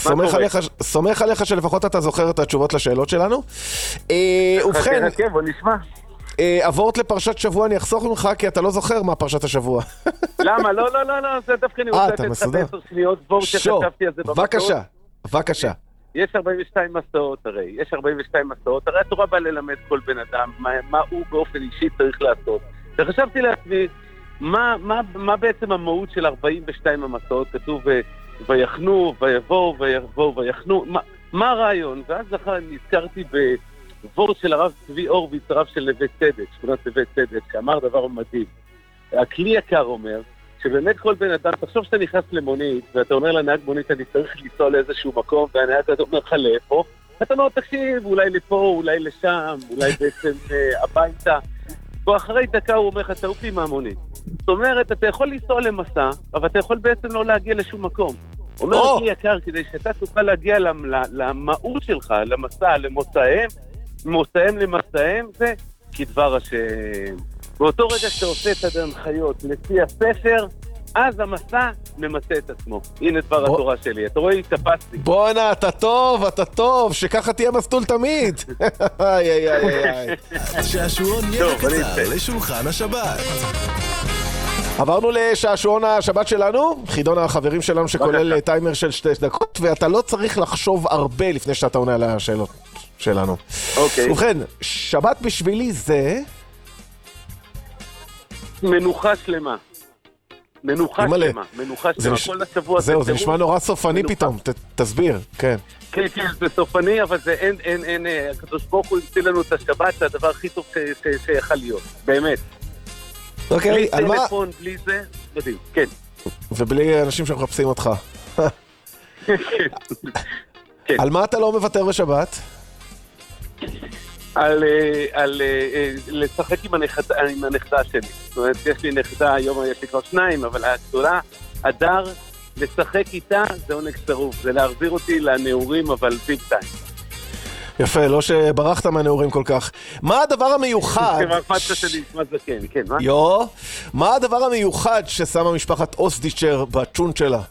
סומך עליך שלפחות אתה זוכר את התשובות לשאלות שלנו. ובכן, בוא נשמע. עבורת לפרשת שבוע, אני אחסוך ממך כי אתה לא זוכר מה פרשת השבוע. למה? לא, לא, לא, לא, זה דווקא אני רוצה לתת לך בעשר שניות בור שחשבתי על זה במסעות. בבקשה, בבקשה. יש ארבעים ושתיים מסעות הרי, יש ארבעים ושתיים מסעות, הרי התורה באה ללמד כל בן אדם מה, מה הוא באופן אישי צריך לעשות. וחשבתי לעצמי, מה, מה, מה בעצם המהות של ארבעים ושתיים המסעות? כתוב ויחנו, ויבואו, ויבואו, ויחנו, מה, מה הרעיון? ואז נזכרתי ב... וורט של הרב צבי אורביץ, הרב של נווה צדק, שכונת נווה צדק, שאמר דבר מדהים. הכלי יקר אומר, שבאמת כל בן אדם, תחשוב שאתה נכנס למונית, ואתה אומר לנהג מונית, אני צריך לנסוע לאיזשהו מקום, והנהג אומר לך לאיפה, אתה אומר, תקשיב, אולי לפה, אולי לשם, אולי בעצם הביתה. ואחרי דקה הוא אומר לך, תעוף לי מהמונית. זאת אומרת, אתה יכול לנסוע למסע, אבל אתה יכול בעצם לא להגיע לשום מקום. אומר הכלי יקר, כדי שאתה תוכל להגיע למהות שלך, למסע, למוצאיהם, מוצאיהם למסעיהם, זה כדבר השם. באותו רגע שאתה עושה את ההנחיות לפי הספר, אז המסע ממצא את עצמו. הנה דבר התורה שלי. אתה רואה, התאפסתי. בואנה, אתה טוב, אתה טוב, שככה תהיה מסלול תמיד. איי, איי, איי, איי. שעשועון יהיה קצר לשולחן השבת. עברנו לשעשועון השבת שלנו, חידון החברים שלנו שכולל טיימר של שתי דקות, ואתה לא צריך לחשוב הרבה לפני שאתה עונה על השאלות שלנו. אוקיי. ובכן, שבת בשבילי זה... מנוחה שלמה. מנוחה שלמה. מנוחה שלמה. כל השבוע... זהו, זה נשמע נורא סופני פתאום. תסביר, כן. כן, כן, זה סופני, אבל זה אין, אין, אין... הקדוש ברוך הוא המציא לנו את השבת, זה הדבר הכי טוב שיכל להיות. באמת. אוקיי, על מה... בלי טלפון, בלי זה, מדהים, כן. ובלי אנשים שמחפשים אותך. על מה אתה לא מוותר בשבת? על, על לשחק עם הנכדה, עם הנכדה שלי. זאת אומרת, יש לי נכדה, היום יש לי כבר שניים, אבל הגדולה, הדר, לשחק איתה זה עונג צרוף. זה להחזיר אותי לנעורים, אבל ביג טיים. יפה, לא שברחת מהנעורים כל כך. מה הדבר המיוחד... יו, מה הדבר המיוחד ששמה משפחת אוסדיצ'ר בצ'ון שלה?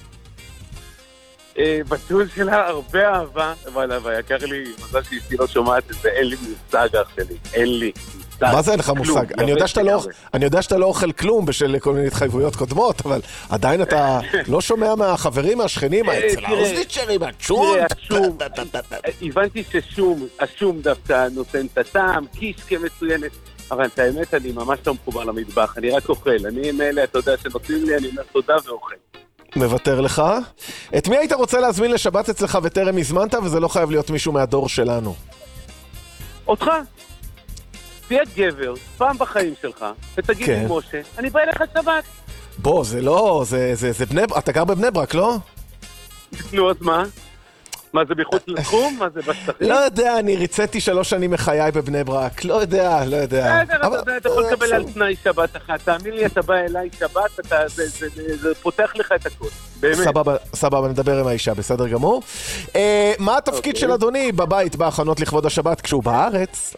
בצ'ון שלה הרבה אהבה, אבל יקר לי, מזל שאשתי לא שומעת את זה, אין לי מושג אח שלי, אין לי. מה זה אין לך מושג? אני יודע שאתה לא אוכל כלום בשל כל מיני התחייבויות קודמות, אבל עדיין אתה לא שומע מהחברים, מהשכנים, אצל האוסדיצ'רים, הצ'ון. הבנתי ששום, השום דווקא נותן את הטעם, קיש כמצוינת, אבל את האמת אני ממש לא מחובר למטבח, אני רק אוכל, אני מאלה, אתה יודע, שנותנים לי, אני אומר תודה ואוכל. מוותר לך. את מי היית רוצה להזמין לשבת אצלך וטרם הזמנת, וזה לא חייב להיות מישהו מהדור שלנו? אותך. תהיה גבר, פעם בחיים שלך, ותגיד לי, משה, אני בא אליך שבת. בוא, זה לא, זה, זה, זה בני, אתה גר בבני ברק, לא? נו, אז מה? מה זה מחוץ לתחום? מה זה בשטחים? לא יודע, אני ריציתי שלוש שנים מחיי בבני ברק, לא יודע, לא יודע. אתה יכול לקבל על תנאי שבת אחת, תאמין לי, אתה בא אליי שבת, זה פותח לך את הכל, באמת. סבבה, סבבה, נדבר עם האישה, בסדר גמור. מה התפקיד של אדוני בבית, בהכנות לכבוד השבת, כשהוא בארץ?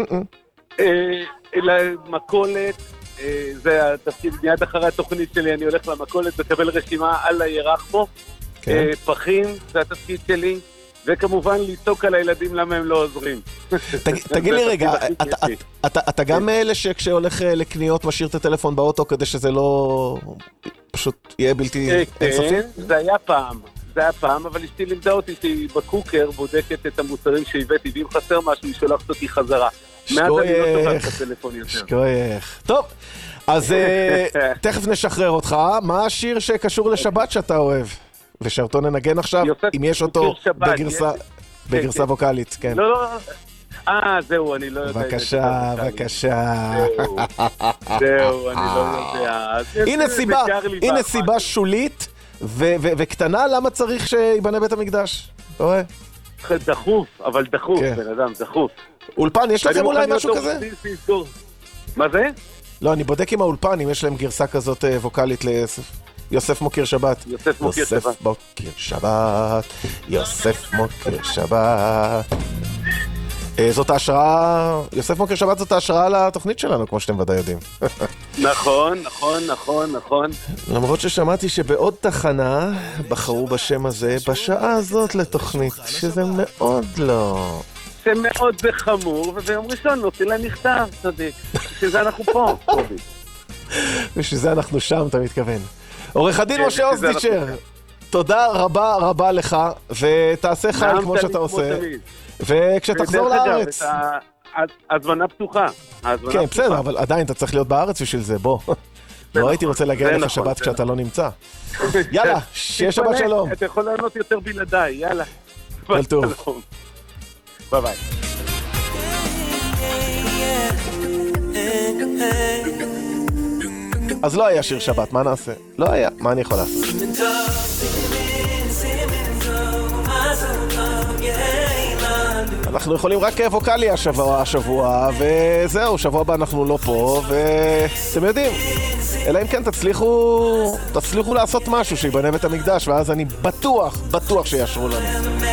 למכולת, זה התפקיד, מיד אחרי התוכנית שלי, אני הולך למכולת, לקבל רשימה על הירח פה, פחים, זה התפקיד שלי, וכמובן לצעוק על הילדים למה הם לא עוזרים. תגיד לי רגע, אתה גם מאלה שכשהולך לקניות משאיר את הטלפון באוטו כדי שזה לא פשוט יהיה בלתי אינסופי? כן, זה היה פעם, זה היה פעם, אבל אשתי לימדה אותי שהיא בקוקר בודקת את המוצרים שהבאתי, ואם חסר משהו היא שולחת אותי חזרה. שכוייך, שכוייך. טוב, אז תכף נשחרר אותך. מה השיר שקשור לשבת שאתה אוהב? ושאותו ננגן עכשיו, אם יש אותו בגרסה ווקלית, כן. לא, לא, אה, זהו, אני לא יודע. בבקשה, בבקשה. זהו, אני לא יודע. הנה סיבה, הנה סיבה שולית וקטנה, למה צריך שיבנה בית המקדש? אתה רואה? דחוף, אבל דחוף, בן אדם, דחוף. אולפן, יש לכם אולי משהו כזה? מה זה? לא, אני בודק עם האולפן, אם יש להם גרסה כזאת ווקלית ליוסף. יוסף מוקיר שבת. יוסף מוקיר שבת. יוסף מוקיר שבת. יוסף מוקיר שבת. זאת ההשראה, יוסף מוקיר שבת זאת ההשראה לתוכנית שלנו, כמו שאתם ודאי יודעים. נכון, נכון, נכון, נכון. למרות ששמעתי שבעוד תחנה בחרו בשם הזה בשעה הזאת לתוכנית, שזה מאוד לא... זה מאוד בחמור, וביום ראשון נוציא לה נכתב, צדיק. שזה אנחנו פה, קובי. ושזה אנחנו שם, אתה מתכוון. עורך הדין משה אוזדיצ'ר, תודה רבה רבה לך, ותעשה חייל כמו שאתה עושה. וכשתחזור לארץ... הזמנה פתוחה. כן, בסדר, אבל עדיין אתה צריך להיות בארץ בשביל זה, בוא. לא הייתי רוצה להגיע לך שבת כשאתה לא נמצא. יאללה, שיהיה שבת שלום. אתה יכול לענות יותר בלעדיי, יאללה. כל טוב. ביי ביי. אז לא היה שיר שבת, מה נעשה? לא היה, מה אני יכול לעשות? אנחנו יכולים רק ווקלי השבוע, השבוע, וזהו, שבוע הבא אנחנו לא פה, ואתם יודעים, אלא אם כן תצליחו, תצליחו לעשות משהו שיבנה בית המקדש, ואז אני בטוח, בטוח שישרו לנו.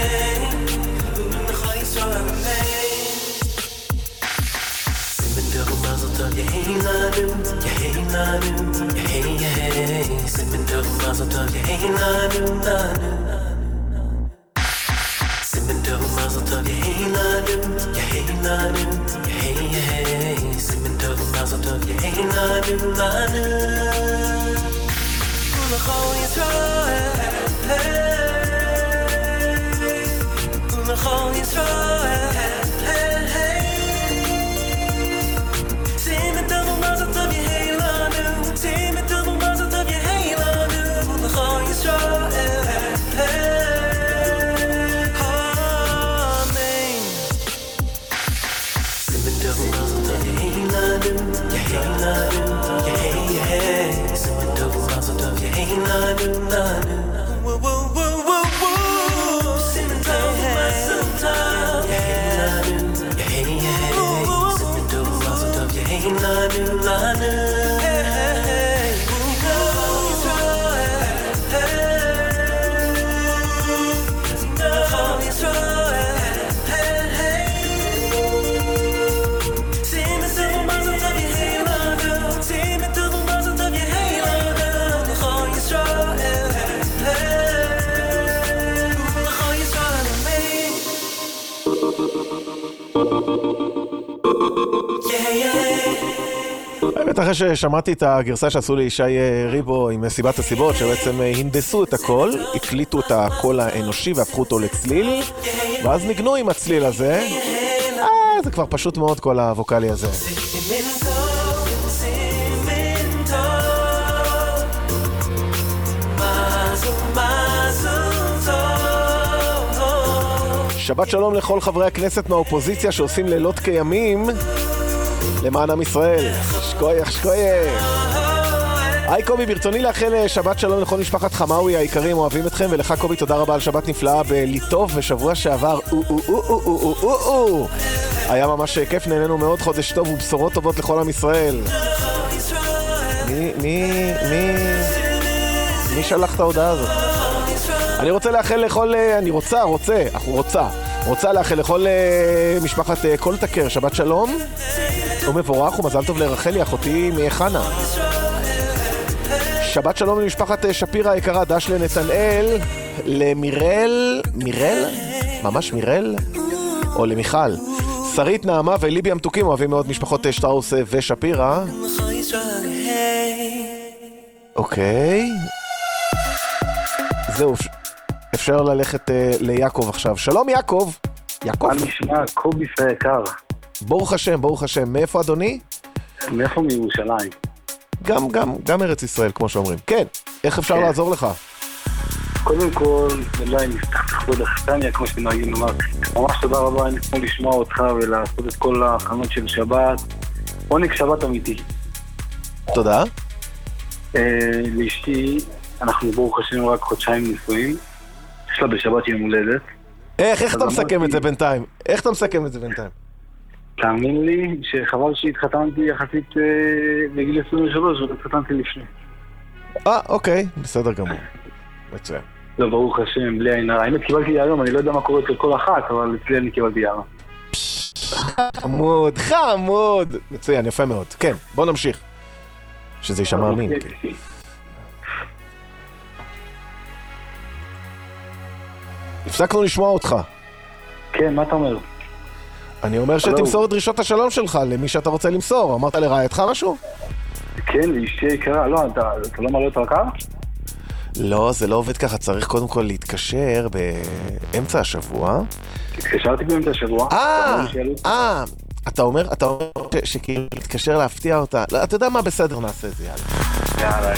באמת אחרי ששמעתי את הגרסה שעשו לי ישי ריבו עם סיבת הסיבות, שבעצם הנדסו את הכל, הקליטו את הקול האנושי והפכו אותו לצליל, ואז ניגנו עם הצליל הזה. אה, זה כבר פשוט מאוד כל הווקלי הזה. שבת שלום לכל חברי הכנסת מהאופוזיציה שעושים לילות כימים למען עם ישראל. שקוייך, שקוייך. היי קובי, ברצוני לאחל שבת שלום לכל משפחת חמאוי היקרים, אוהבים אתכם, ולך קובי תודה רבה על שבת נפלאה בליטוב בשבוע שעבר. היה ממש כיף, נהנינו מאוד, חודש טוב ובשורות טובות לכל עם ישראל. מי, מי, מי, מי שלח את ההודעה הזאת? אני רוצה לאחל לכל, אני רוצה, רוצה, אנחנו רוצה, רוצה לאחל לכל משפחת כל תקר, שבת שלום ומבורך ומזל טוב לרחלי, אחותי מחנה. שבת שלום למשפחת שפירה היקרה, דש לנתנאל, למירל, מירל? ממש מירל? או למיכל. שרית, נעמה וליבי המתוקים, אוהבים מאוד משפחות שטראוס ושפירה. אוקיי. זהו, אפשר ללכת uh, ליעקב עכשיו. שלום יעקב. יעקב. מה נשמע? קובי היקר. ברוך השם, ברוך השם. מאיפה אדוני? מאיפה מירושלים. גם, גם, גם ארץ ישראל, כמו שאומרים. כן, איך אפשר כן. לעזור לך? קודם כל, אולי נפתח תכבוד החתניה, כמו שנהגים לומר. ממש תודה רבה, אני כמו לשמוע אותך ולעשות את כל ההכנות של שבת. עונג שבת אמיתי. תודה. לאשתי אנחנו ברוך השם רק חודשיים נישואים. יש לה בשבת יום הולדת. איך, איך אתה מסכם את זה בינתיים? איך אתה מסכם את זה בינתיים? תאמין לי שחבל שהתחתנתי יחסית בגיל עשרים ושלוש, והתחתנתי לפני. אה, אוקיי, בסדר גמור. מצוין. לא, ברוך השם, בלי עין הרע. האמת קיבלתי יערם, אני לא יודע מה קורה אצל כל אחת, אבל אצלי אני קיבלתי יערם. חמוד, חמוד. מצוין, יפה מאוד. כן, בוא נמשיך. שזה יישמע אמין. הפסקנו לשמוע אותך. כן, מה אתה אומר? אני אומר שתמסור את דרישות השלום שלך למי שאתה רוצה למסור. אמרת לרעייתך משהו? כן, לאשתי יקרה. לא, אתה לא מעלה אותה לקו? לא, זה לא עובד ככה. צריך קודם כל להתקשר באמצע השבוע. התקשרתי באמצע השבוע. אה, אה. אתה אומר, אתה אומר שכאילו להתקשר להפתיע אותה. לא, אתה יודע מה? בסדר, נעשה את זה, יאללה. יאללה,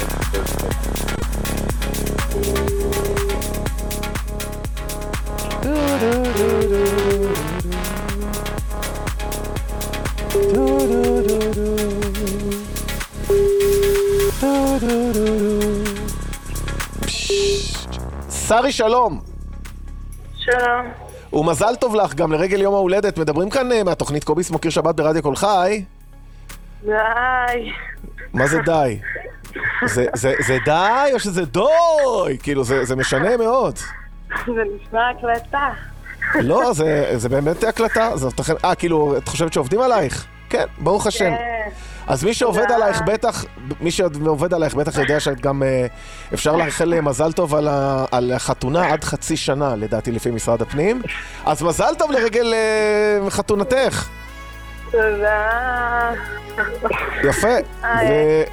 שרי, שלום. שלום. ומזל טוב לך גם לרגל יום ההולדת. מדברים כאן מהתוכנית קוביס מוקיר שבת ברדיו כל חי. די. מה זה די? זה, זה, זה די או שזה דוי? כאילו זה, זה משנה מאוד. זה נשמע הקלטה. לא, זה, זה באמת הקלטה. זה, אה, כאילו, את חושבת שעובדים עלייך? כן, ברוך השם. כן. אז מי שעובד עלייך בטח, מי שעובד עלייך בטח יודע שאת גם אפשר לאחל מזל טוב על, ה, על החתונה עד חצי שנה, לדעתי לפי משרד הפנים. אז מזל טוב לרגל חתונתך. תודה. יפה. ו...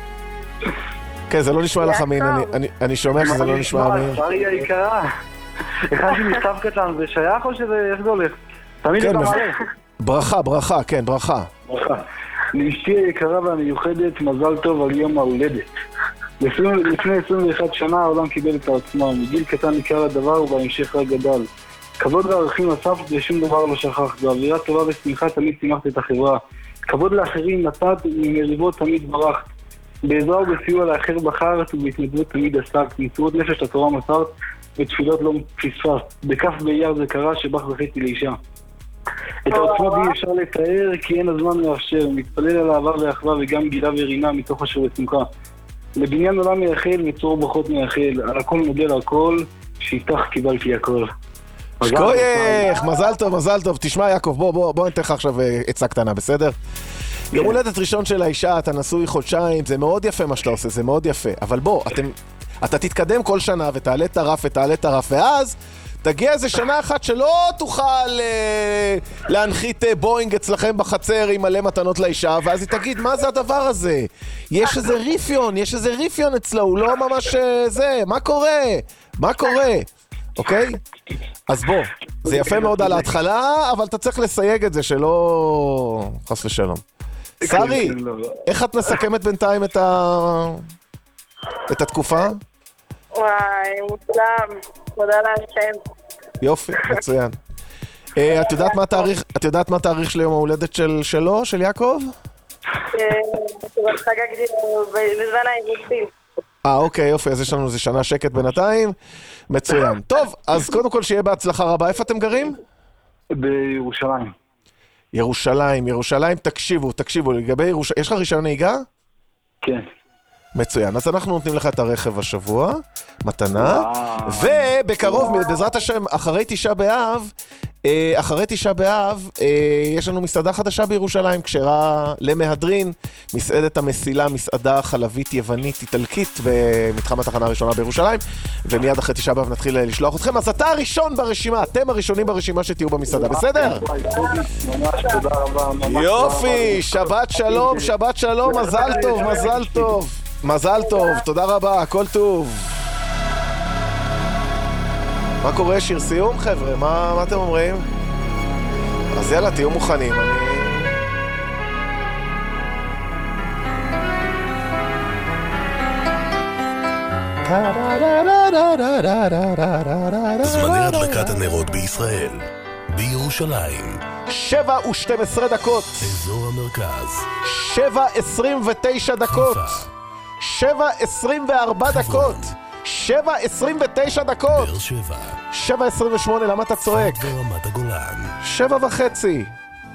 כן, זה לא נשמע לך אמין, אני, אני, אני שומע שזה לא נשמע אמין. שרי היקרה. הכנתי מכתב קטן, זה שייך או שזה, איך זה הולך? תמיד אתה מעלה. ברכה, ברכה, כן, ברכה. ברכה. לאשתי היקרה והמיוחדת, מזל טוב על יום ההולדת. לפני עשרים ואחת שנה העולם קיבל את העצמה, מגיל קטן עיקר הדבר ובהמשך רק גדל. כבוד לערכים אספת ושום דבר לא שכחת, באווירה טובה ושמחה תמיד שימחת את החברה. כבוד לאחרים נתת ומריבות תמיד ברחת. בעזרה ובסיוע לאחר בחרת ובהתנדבות תמיד עסקת. מצוות נפש לתורה מסרת ותפילות לא פספסת. בכף באייר זה קרה שבך זכיתי לאישה. את העוצמה בי אפשר לתאר כי אין הזמן לאפשר. מתפלל על אהבה ואחווה וגם גילה ורינה מתוך אשר ושמחה. לבניין עולם מייחל מצור ברכות מייחל. על הכל מודה להכל, שאיתך קיבלתי הכל. שכוייך, מזל טוב, מזל טוב. תשמע יעקב, בוא, בוא, בוא נתן לך עכשיו עצה קטנה, בסדר? יום הולדת ראשון של האישה, אתה נשוי חודשיים, זה מאוד יפה מה שאתה עושה, זה מאוד יפה. אבל בוא, אתם, אתה תתקדם כל שנה ותעלה את הרף ותעלה את הרף, ואז תגיע איזה שנה אחת שלא תוכל אה, להנחית אה, בוינג אצלכם בחצר עם מלא מתנות לאישה, ואז היא תגיד, מה זה הדבר הזה? יש איזה ריפיון, יש איזה ריפיון אצלה, הוא לא ממש אה, זה, מה קורה? מה קורה? אוקיי? אז בוא, זה יפה מאוד על ההתחלה, אבל אתה צריך לסייג את זה שלא... חס ושלום. שרי, איך את מסכמת בינתיים את ה... את התקופה? וואי, מוצלם. תודה להשם. יופי, מצוין. את יודעת מה התאריך, את יודעת מה התאריך של יום ההולדת שלו, של יעקב? חגגתי בזמן האירוסין. אה, אוקיי, יופי, אז יש לנו איזה שנה שקט בינתיים. מצוין. טוב, אז קודם כל שיהיה בהצלחה רבה. איפה אתם גרים? בירושלים. ירושלים, ירושלים, תקשיבו, תקשיבו, לגבי ירושלים, יש לך רישיון נהיגה? כן. מצוין, אז אנחנו נותנים לך את הרכב השבוע, מתנה, ובקרוב, בעזרת השם, אחרי תשעה באב, אחרי תשעה באב, יש לנו מסעדה חדשה בירושלים, כשרה למהדרין, מסעדת המסילה, מסעדה חלבית יוונית איטלקית, במתחם התחנה הראשונה בירושלים, ומיד אחרי תשעה באב נתחיל לשלוח אתכם, אז אתה הראשון ברשימה, אתם הראשונים ברשימה שתהיו במסעדה, בסדר? יופי, שבת שלום, שבת שלום, מזל טוב, מזל טוב. מזל טוב, תודה רבה, הכל טוב. מה קורה? שיר סיום, חבר'ה? מה, מה אתם אומרים? אז יאללה, תהיו מוכנים. אני... זמני הדלקת הנרות בישראל, בירושלים. שבע ושתים עשרה דקות. אזור המרכז. שבע עשרים ותשע דקות. שבע עשרים וארבע דקות. שבע עשרים ותשע דקות. באר שבע. שבע עשרים ושמונה, למה אתה צועק? ורמת הגולן. שבע וחצי.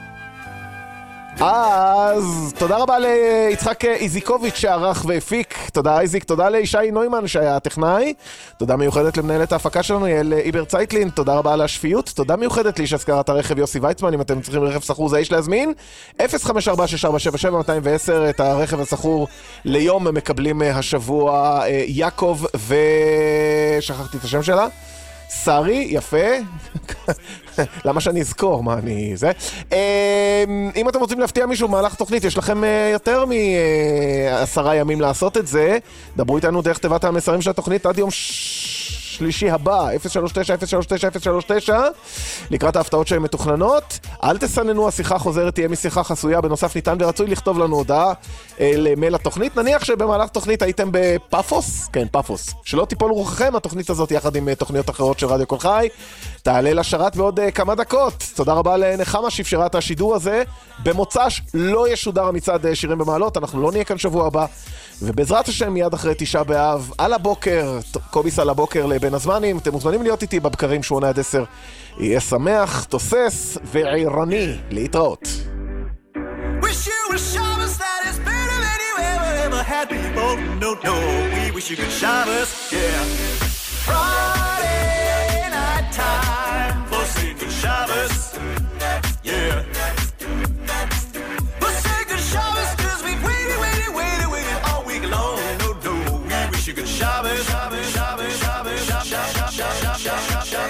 אז תודה רבה ליצחק איזיקוביץ' שערך והפיק. תודה איזיק, תודה לישי נוימן שהיה הטכנאי. תודה מיוחדת למנהלת ההפקה שלנו יעל איבר צייטלין. תודה רבה על השפיות. תודה מיוחדת לאיש השכרת הרכב יוסי ויצמן. אם אתם צריכים רכב סחור זה יש להזמין אפס חמש ארבע שש ארבע שבע שבע מאתיים ועשר. את הרכב הסחור ליום מקבלים השבוע יעקב ושכחתי את השם שלה שרי, יפה. למה שאני אזכור? מה אני... זה? אם אתם רוצים להפתיע מישהו במהלך תוכנית, יש לכם יותר מעשרה ימים לעשות את זה. דברו איתנו דרך תיבת המסרים של התוכנית עד יום שלישי הבא, אפס שלוש תשע אפס שלוש תשע אפס שלוש תשע, לקראת ההפתעות שהן מתוכננות. אל תסננו, השיחה חוזרת תהיה משיחה חסויה. בנוסף ניתן ורצוי לכתוב לנו הודעה למייל התוכנית. נניח שבמהלך תוכנית הייתם בפאפוס, כן, פאפוס, שלא תיפול רוחכם, התוכנית הזאת יחד עם תוכניות אחרות של רדיו כל חי תעלה לשרת בעוד כמה דקות. תודה רבה לנחמה שאפשרה את השידור הזה. במוצ"ש לא ישודר המצעד שירים במעלות, אנחנו לא נהיה כאן שבוע הבא, ובעזרת השם מיד אחרי תשעה באב על הבוקר, קוביס על הבוקר לבין הזמנים. אתם מוזמנים להיות איתי בבקרים שמונה עד עשר. יהיה שמח, תוסס ועירני. להתראות. Wish you a Shabbos that is better than you ever, ever had people. No, no, we wish you good Shabbos, yeah. Friday night time for singing Shabbos, yeah. For singing Shabbos, cause we've waited, waited, waited, waited all week long. No, no, we wish you good Shabbos, Shabbos, Shabbos, Shabbos, Shabbos, Shabbos, Shabbos, Shabbos, Shabbos.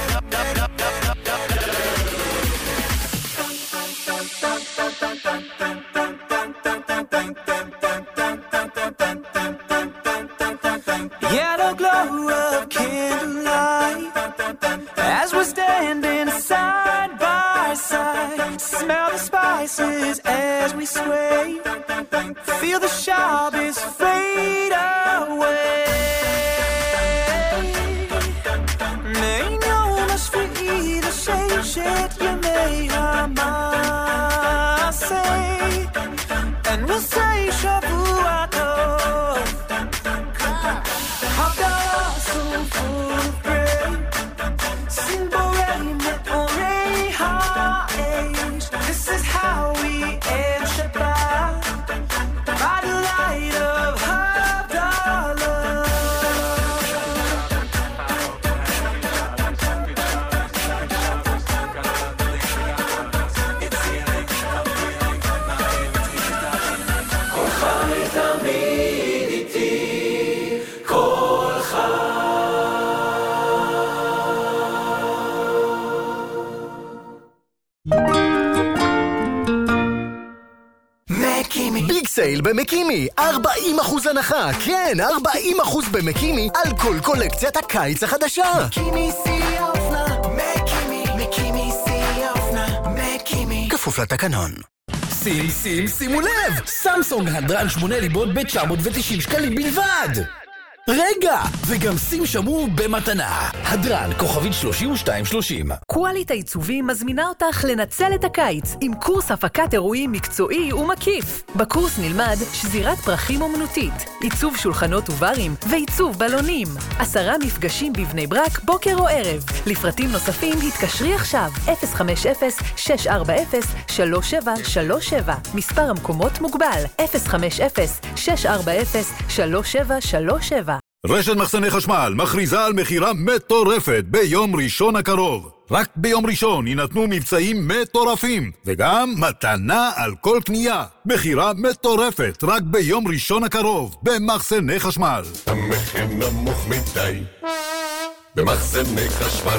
Yellow glow of candlelight as we're standing side by side. Smell the spices as we sway. Feel the Shabbos fade away. May no much for either shade shed you may say, and we'll say Shavuot Tov. Havdalah so full of grace, Sin Borei Me'orei Ha'esh. This is how we end Shabbat, by the light of Havdalah. ביג סייל במקימי, ארבעים אחוז הנחה, כן, ארבעים אחוז במקימי על כל קולקציית הקיץ החדשה. מקימי שיא האופנה, מקימי, מקימי שיא האופנה, מקימי. כפוף לתקנון. שים, שים, שימו לב! סמסונג הדרן שמונה ליבות ב-תשע מאות ותשעים שקלים בלבד! רגע! וגם שים שמור במתנה. הדרן, כוכבית שלושים ושתיים שלושים. קואליט העיצובים מזמינה אותך לנצל את הקיץ עם קורס הפקת אירועים מקצועי ומקיף. בקורס נלמד שזירת פרחים אומנותית, עיצוב שולחנות וברים ועיצוב בלונים. עשרה מפגשים בבני ברק, בוקר או ערב. לפרטים נוספים התקשרי עכשיו אפס חמש אפס שש ארבע אפס שלוש שבע שלוש שבע. מספר המקומות מוגבל אפס חמש אפס שש ארבע אפס שלוש שבע שלוש שבע. רשת מחסני חשמל מכריזה על מחירה מטורפת ביום ראשון הקרוב. רק ביום ראשון יינתנו מבצעים מטורפים, וגם מתנה על כל קנייה. מחירה מטורפת רק ביום ראשון הקרוב במחסני חשמל. המחיר נמוך מדי במחסני חשמל.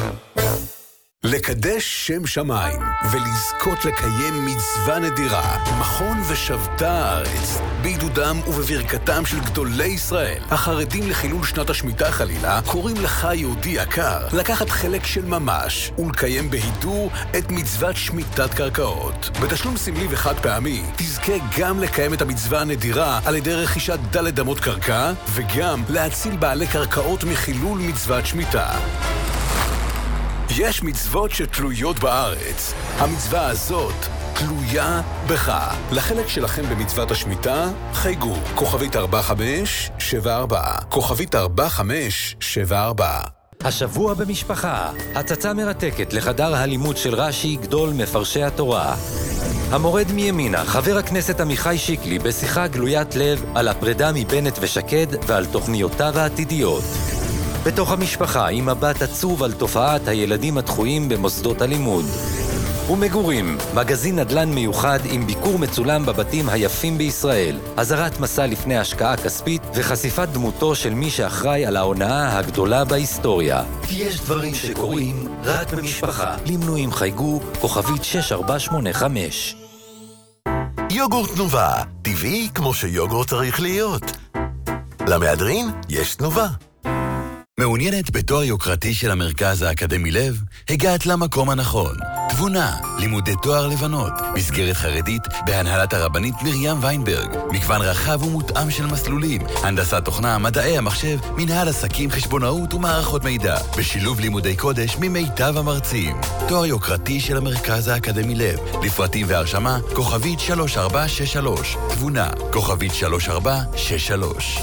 לקדש שם שמיים ולזכות לקיים מצווה נדירה. מכון ושבתה הארץ, בעידודם ובברכתם של גדולי ישראל, החרדים לחילול שנת השמיטה חלילה, קוראים לך יהודי יקר לקחת חלק של ממש ולקיים בהידור את מצוות שמיטת קרקעות. בתשלום סמלי וחד פעמי תזכה גם לקיים את המצווה הנדירה על ידי רכישת דלת אמות קרקע, וגם להציל בעלי קרקעות מחילול מצוות שמיטה. יש מצוות שתלויות בארץ. המצווה הזאת תלויה בך. לחלק שלכם במצוות השמיטה, חייגו. כוכבית ארבע חמש שבע ארבע. כוכבית ארבע חמש שבע ארבע. השבוע במשפחה, הצצה מרתקת לחדר הלימוד של רש"י, גדול מפרשי התורה. המורד מימינה, חבר הכנסת עמיחי שיקלי, בשיחה גלוית לב על הפרידה מבנט ושקד ועל תוכניותיו העתידיות. בתוך המשפחה, עם מבט עצוב על תופעת הילדים הדחויים במוסדות הלימוד. ומגורים, מגזין נדל"ן מיוחד עם ביקור מצולם בבתים היפים בישראל, הזרת מסע לפני השקעה כספית וחשיפת דמותו של מי שאחראי על ההונאה הגדולה בהיסטוריה. כי יש דברים שקורים רק במשפחה. למנויים חייגו, כוכבית שש ארבע שמונה חמש. יוגורט תנובה, טבעי כמו שיוגורט צריך להיות. למהדרין יש תנובה. מעוניינת בתואר יוקרתי של המרכז האקדמי לב? הגעת למקום הנכון. תבונה, לימודי תואר לבנות, מסגרת חרדית בהנהלת הרבנית מרים ויינברג, מגוון רחב ומותאם של מסלולים, הנדסת תוכנה, מדעי המחשב, מנהל עסקים, חשבונאות ומערכות מידע, בשילוב לימודי קודש ממיטב המרצים. תואר יוקרתי של המרכז האקדמי לב, לפרטים והרשמה, כוכבית שלוש ארבע שש שלוש, תבונה, כוכבית שלוש ארבע שש שלוש.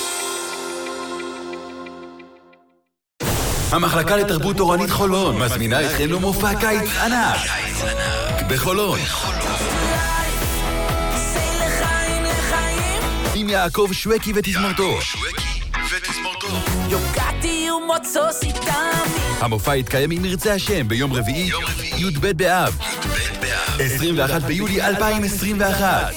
המחלקה לתרבות תורנית חולון מזמינה אתכם למופע קיץ ענק בחולון עם יעקב שווקי ותזמורתו. המופע יתקיים עם ירצה השם ביום רביעי י"ב באב עשרים ואחד ביולי אלפיים עשרים ואחת.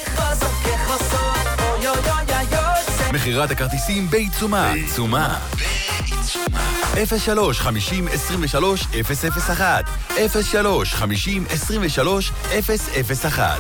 מחירת הכרטיסים בעיצומה. בעיצומה אפס שלוש חמישים עשרים ושלוש אפס אפס אחת אפס שלוש חמישים עשרים ושלוש אפס אפס אחת.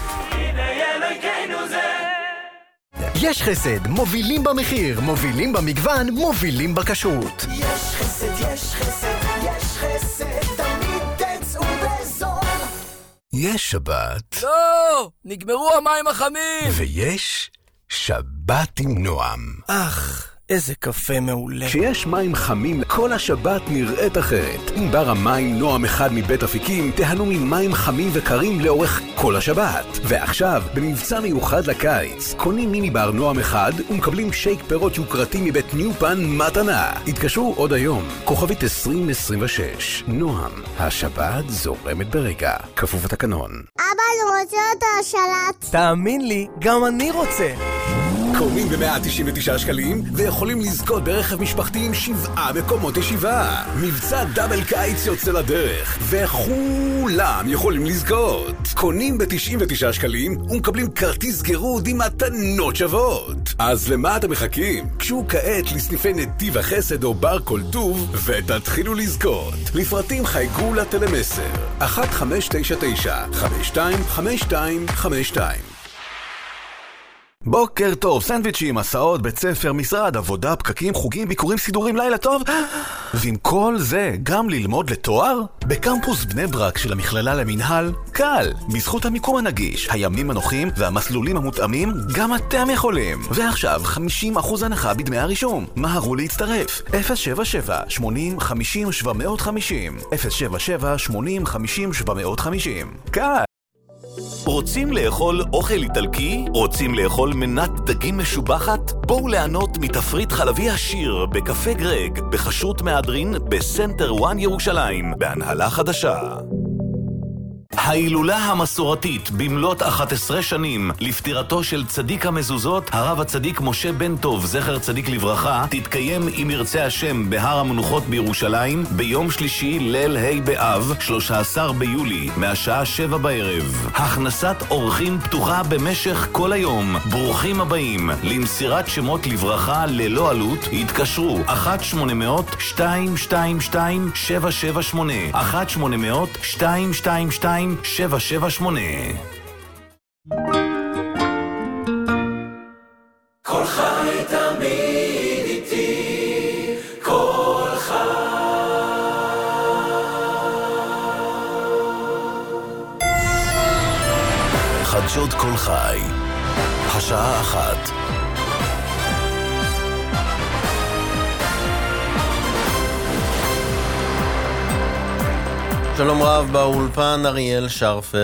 יש חסד, מובילים במחיר, מובילים במגוון, מובילים בכשרות. יש חסד, יש חסד, יש חסד, תמיד תצאו בזול. יש שבת. לא, נגמרו המים החמים. ויש שבת עם נועם. אך, איזה קפה מעולה. כשיש מים חמים, כל השבת נראית אחרת. עם בר המים נועם אחד מבית אפיקים, תהנו ממים חמים וקרים לאורך כל השבת. ועכשיו, במבצע מיוחד לקיץ, קונים מיני בר נועם אחד ומקבלים שייק פירות יוקרתי מבית ניופן מתנה. התקשרו עוד היום, כוכבית עשרים עשרים ושש. נועם, השבת זורמת ברגע. כפוף התקנון. אבא, אני רוצה את השלט. תאמין לי, גם אני רוצה. קונים ב-מאה תשעים ותשעה שקלים ויכולים לזכות ברכב משפחתי עם שבעה מקומות ישיבה. מבצע דאבל קיץ יוצא לדרך וכולם יכולים לזכות. קונים ב-תשעים ותשעה שקלים ומקבלים כרטיס גירוד עם מתנות שוות. אז למה אתם מחכים? קשו כעת לסניפי נתיב החסד או בר כל טוב ותתחילו לזכות. לפרטים חייגו לטלמסר אחת חמש תשע תשע חמש שתיים חמש שתיים חמש שתיים. בוקר טוב, סנדוויצ'ים, מסעות, בית ספר, משרד, עבודה, פקקים, חוגים, ביקורים, סידורים, לילה טוב. ועם כל זה, גם ללמוד לתואר? בקמפוס בני ברק של המכללה למנהל, קל. בזכות המיקום הנגיש, הימים הנוחים והמסלולים המותאמים, גם אתם יכולים. ועכשיו, חמישים אחוז הנחה בדמי הרישום. מהרו להצטרף. אפס שבע שבע שמונים חמישים שבע מאות חמישים אפס שבע שבע שמונים חמישים שבע מאות חמישים. קל. רוצים לאכול אוכל איטלקי? רוצים לאכול מנת דגים משובחת? בואו ליהנות מתפריט חלבי עשיר בקפה גרג, בחשות מהדרין, בסנטר וואן ירושלים, בהנהלה חדשה. ההילולה המסורתית במלאת אחת עשרה שנים לפטירתו של צדיק המזוזות, הרב הצדיק משה בן טוב, זכר צדיק לברכה, תתקיים אם ירצה השם בהר המנוחות בירושלים ביום שלישי ליל ה' באב, שלושה עשר ביולי, מהשעה שבע בערב. הכנסת אורחים פתוחה במשך כל היום. ברוכים הבאים. למסירת שמות לברכה ללא עלות, התקשרו אחת שמונה מאות שתיים שתיים שתיים שבע שבע שמונה אחת שמונה מאות שתיים שתיים שתיים שבע שבע שמונה. כל חי תמיד איתי, כל חי. חדשות כל חי, השעה אחת. שלום רב, באולפן אריאל שרפר.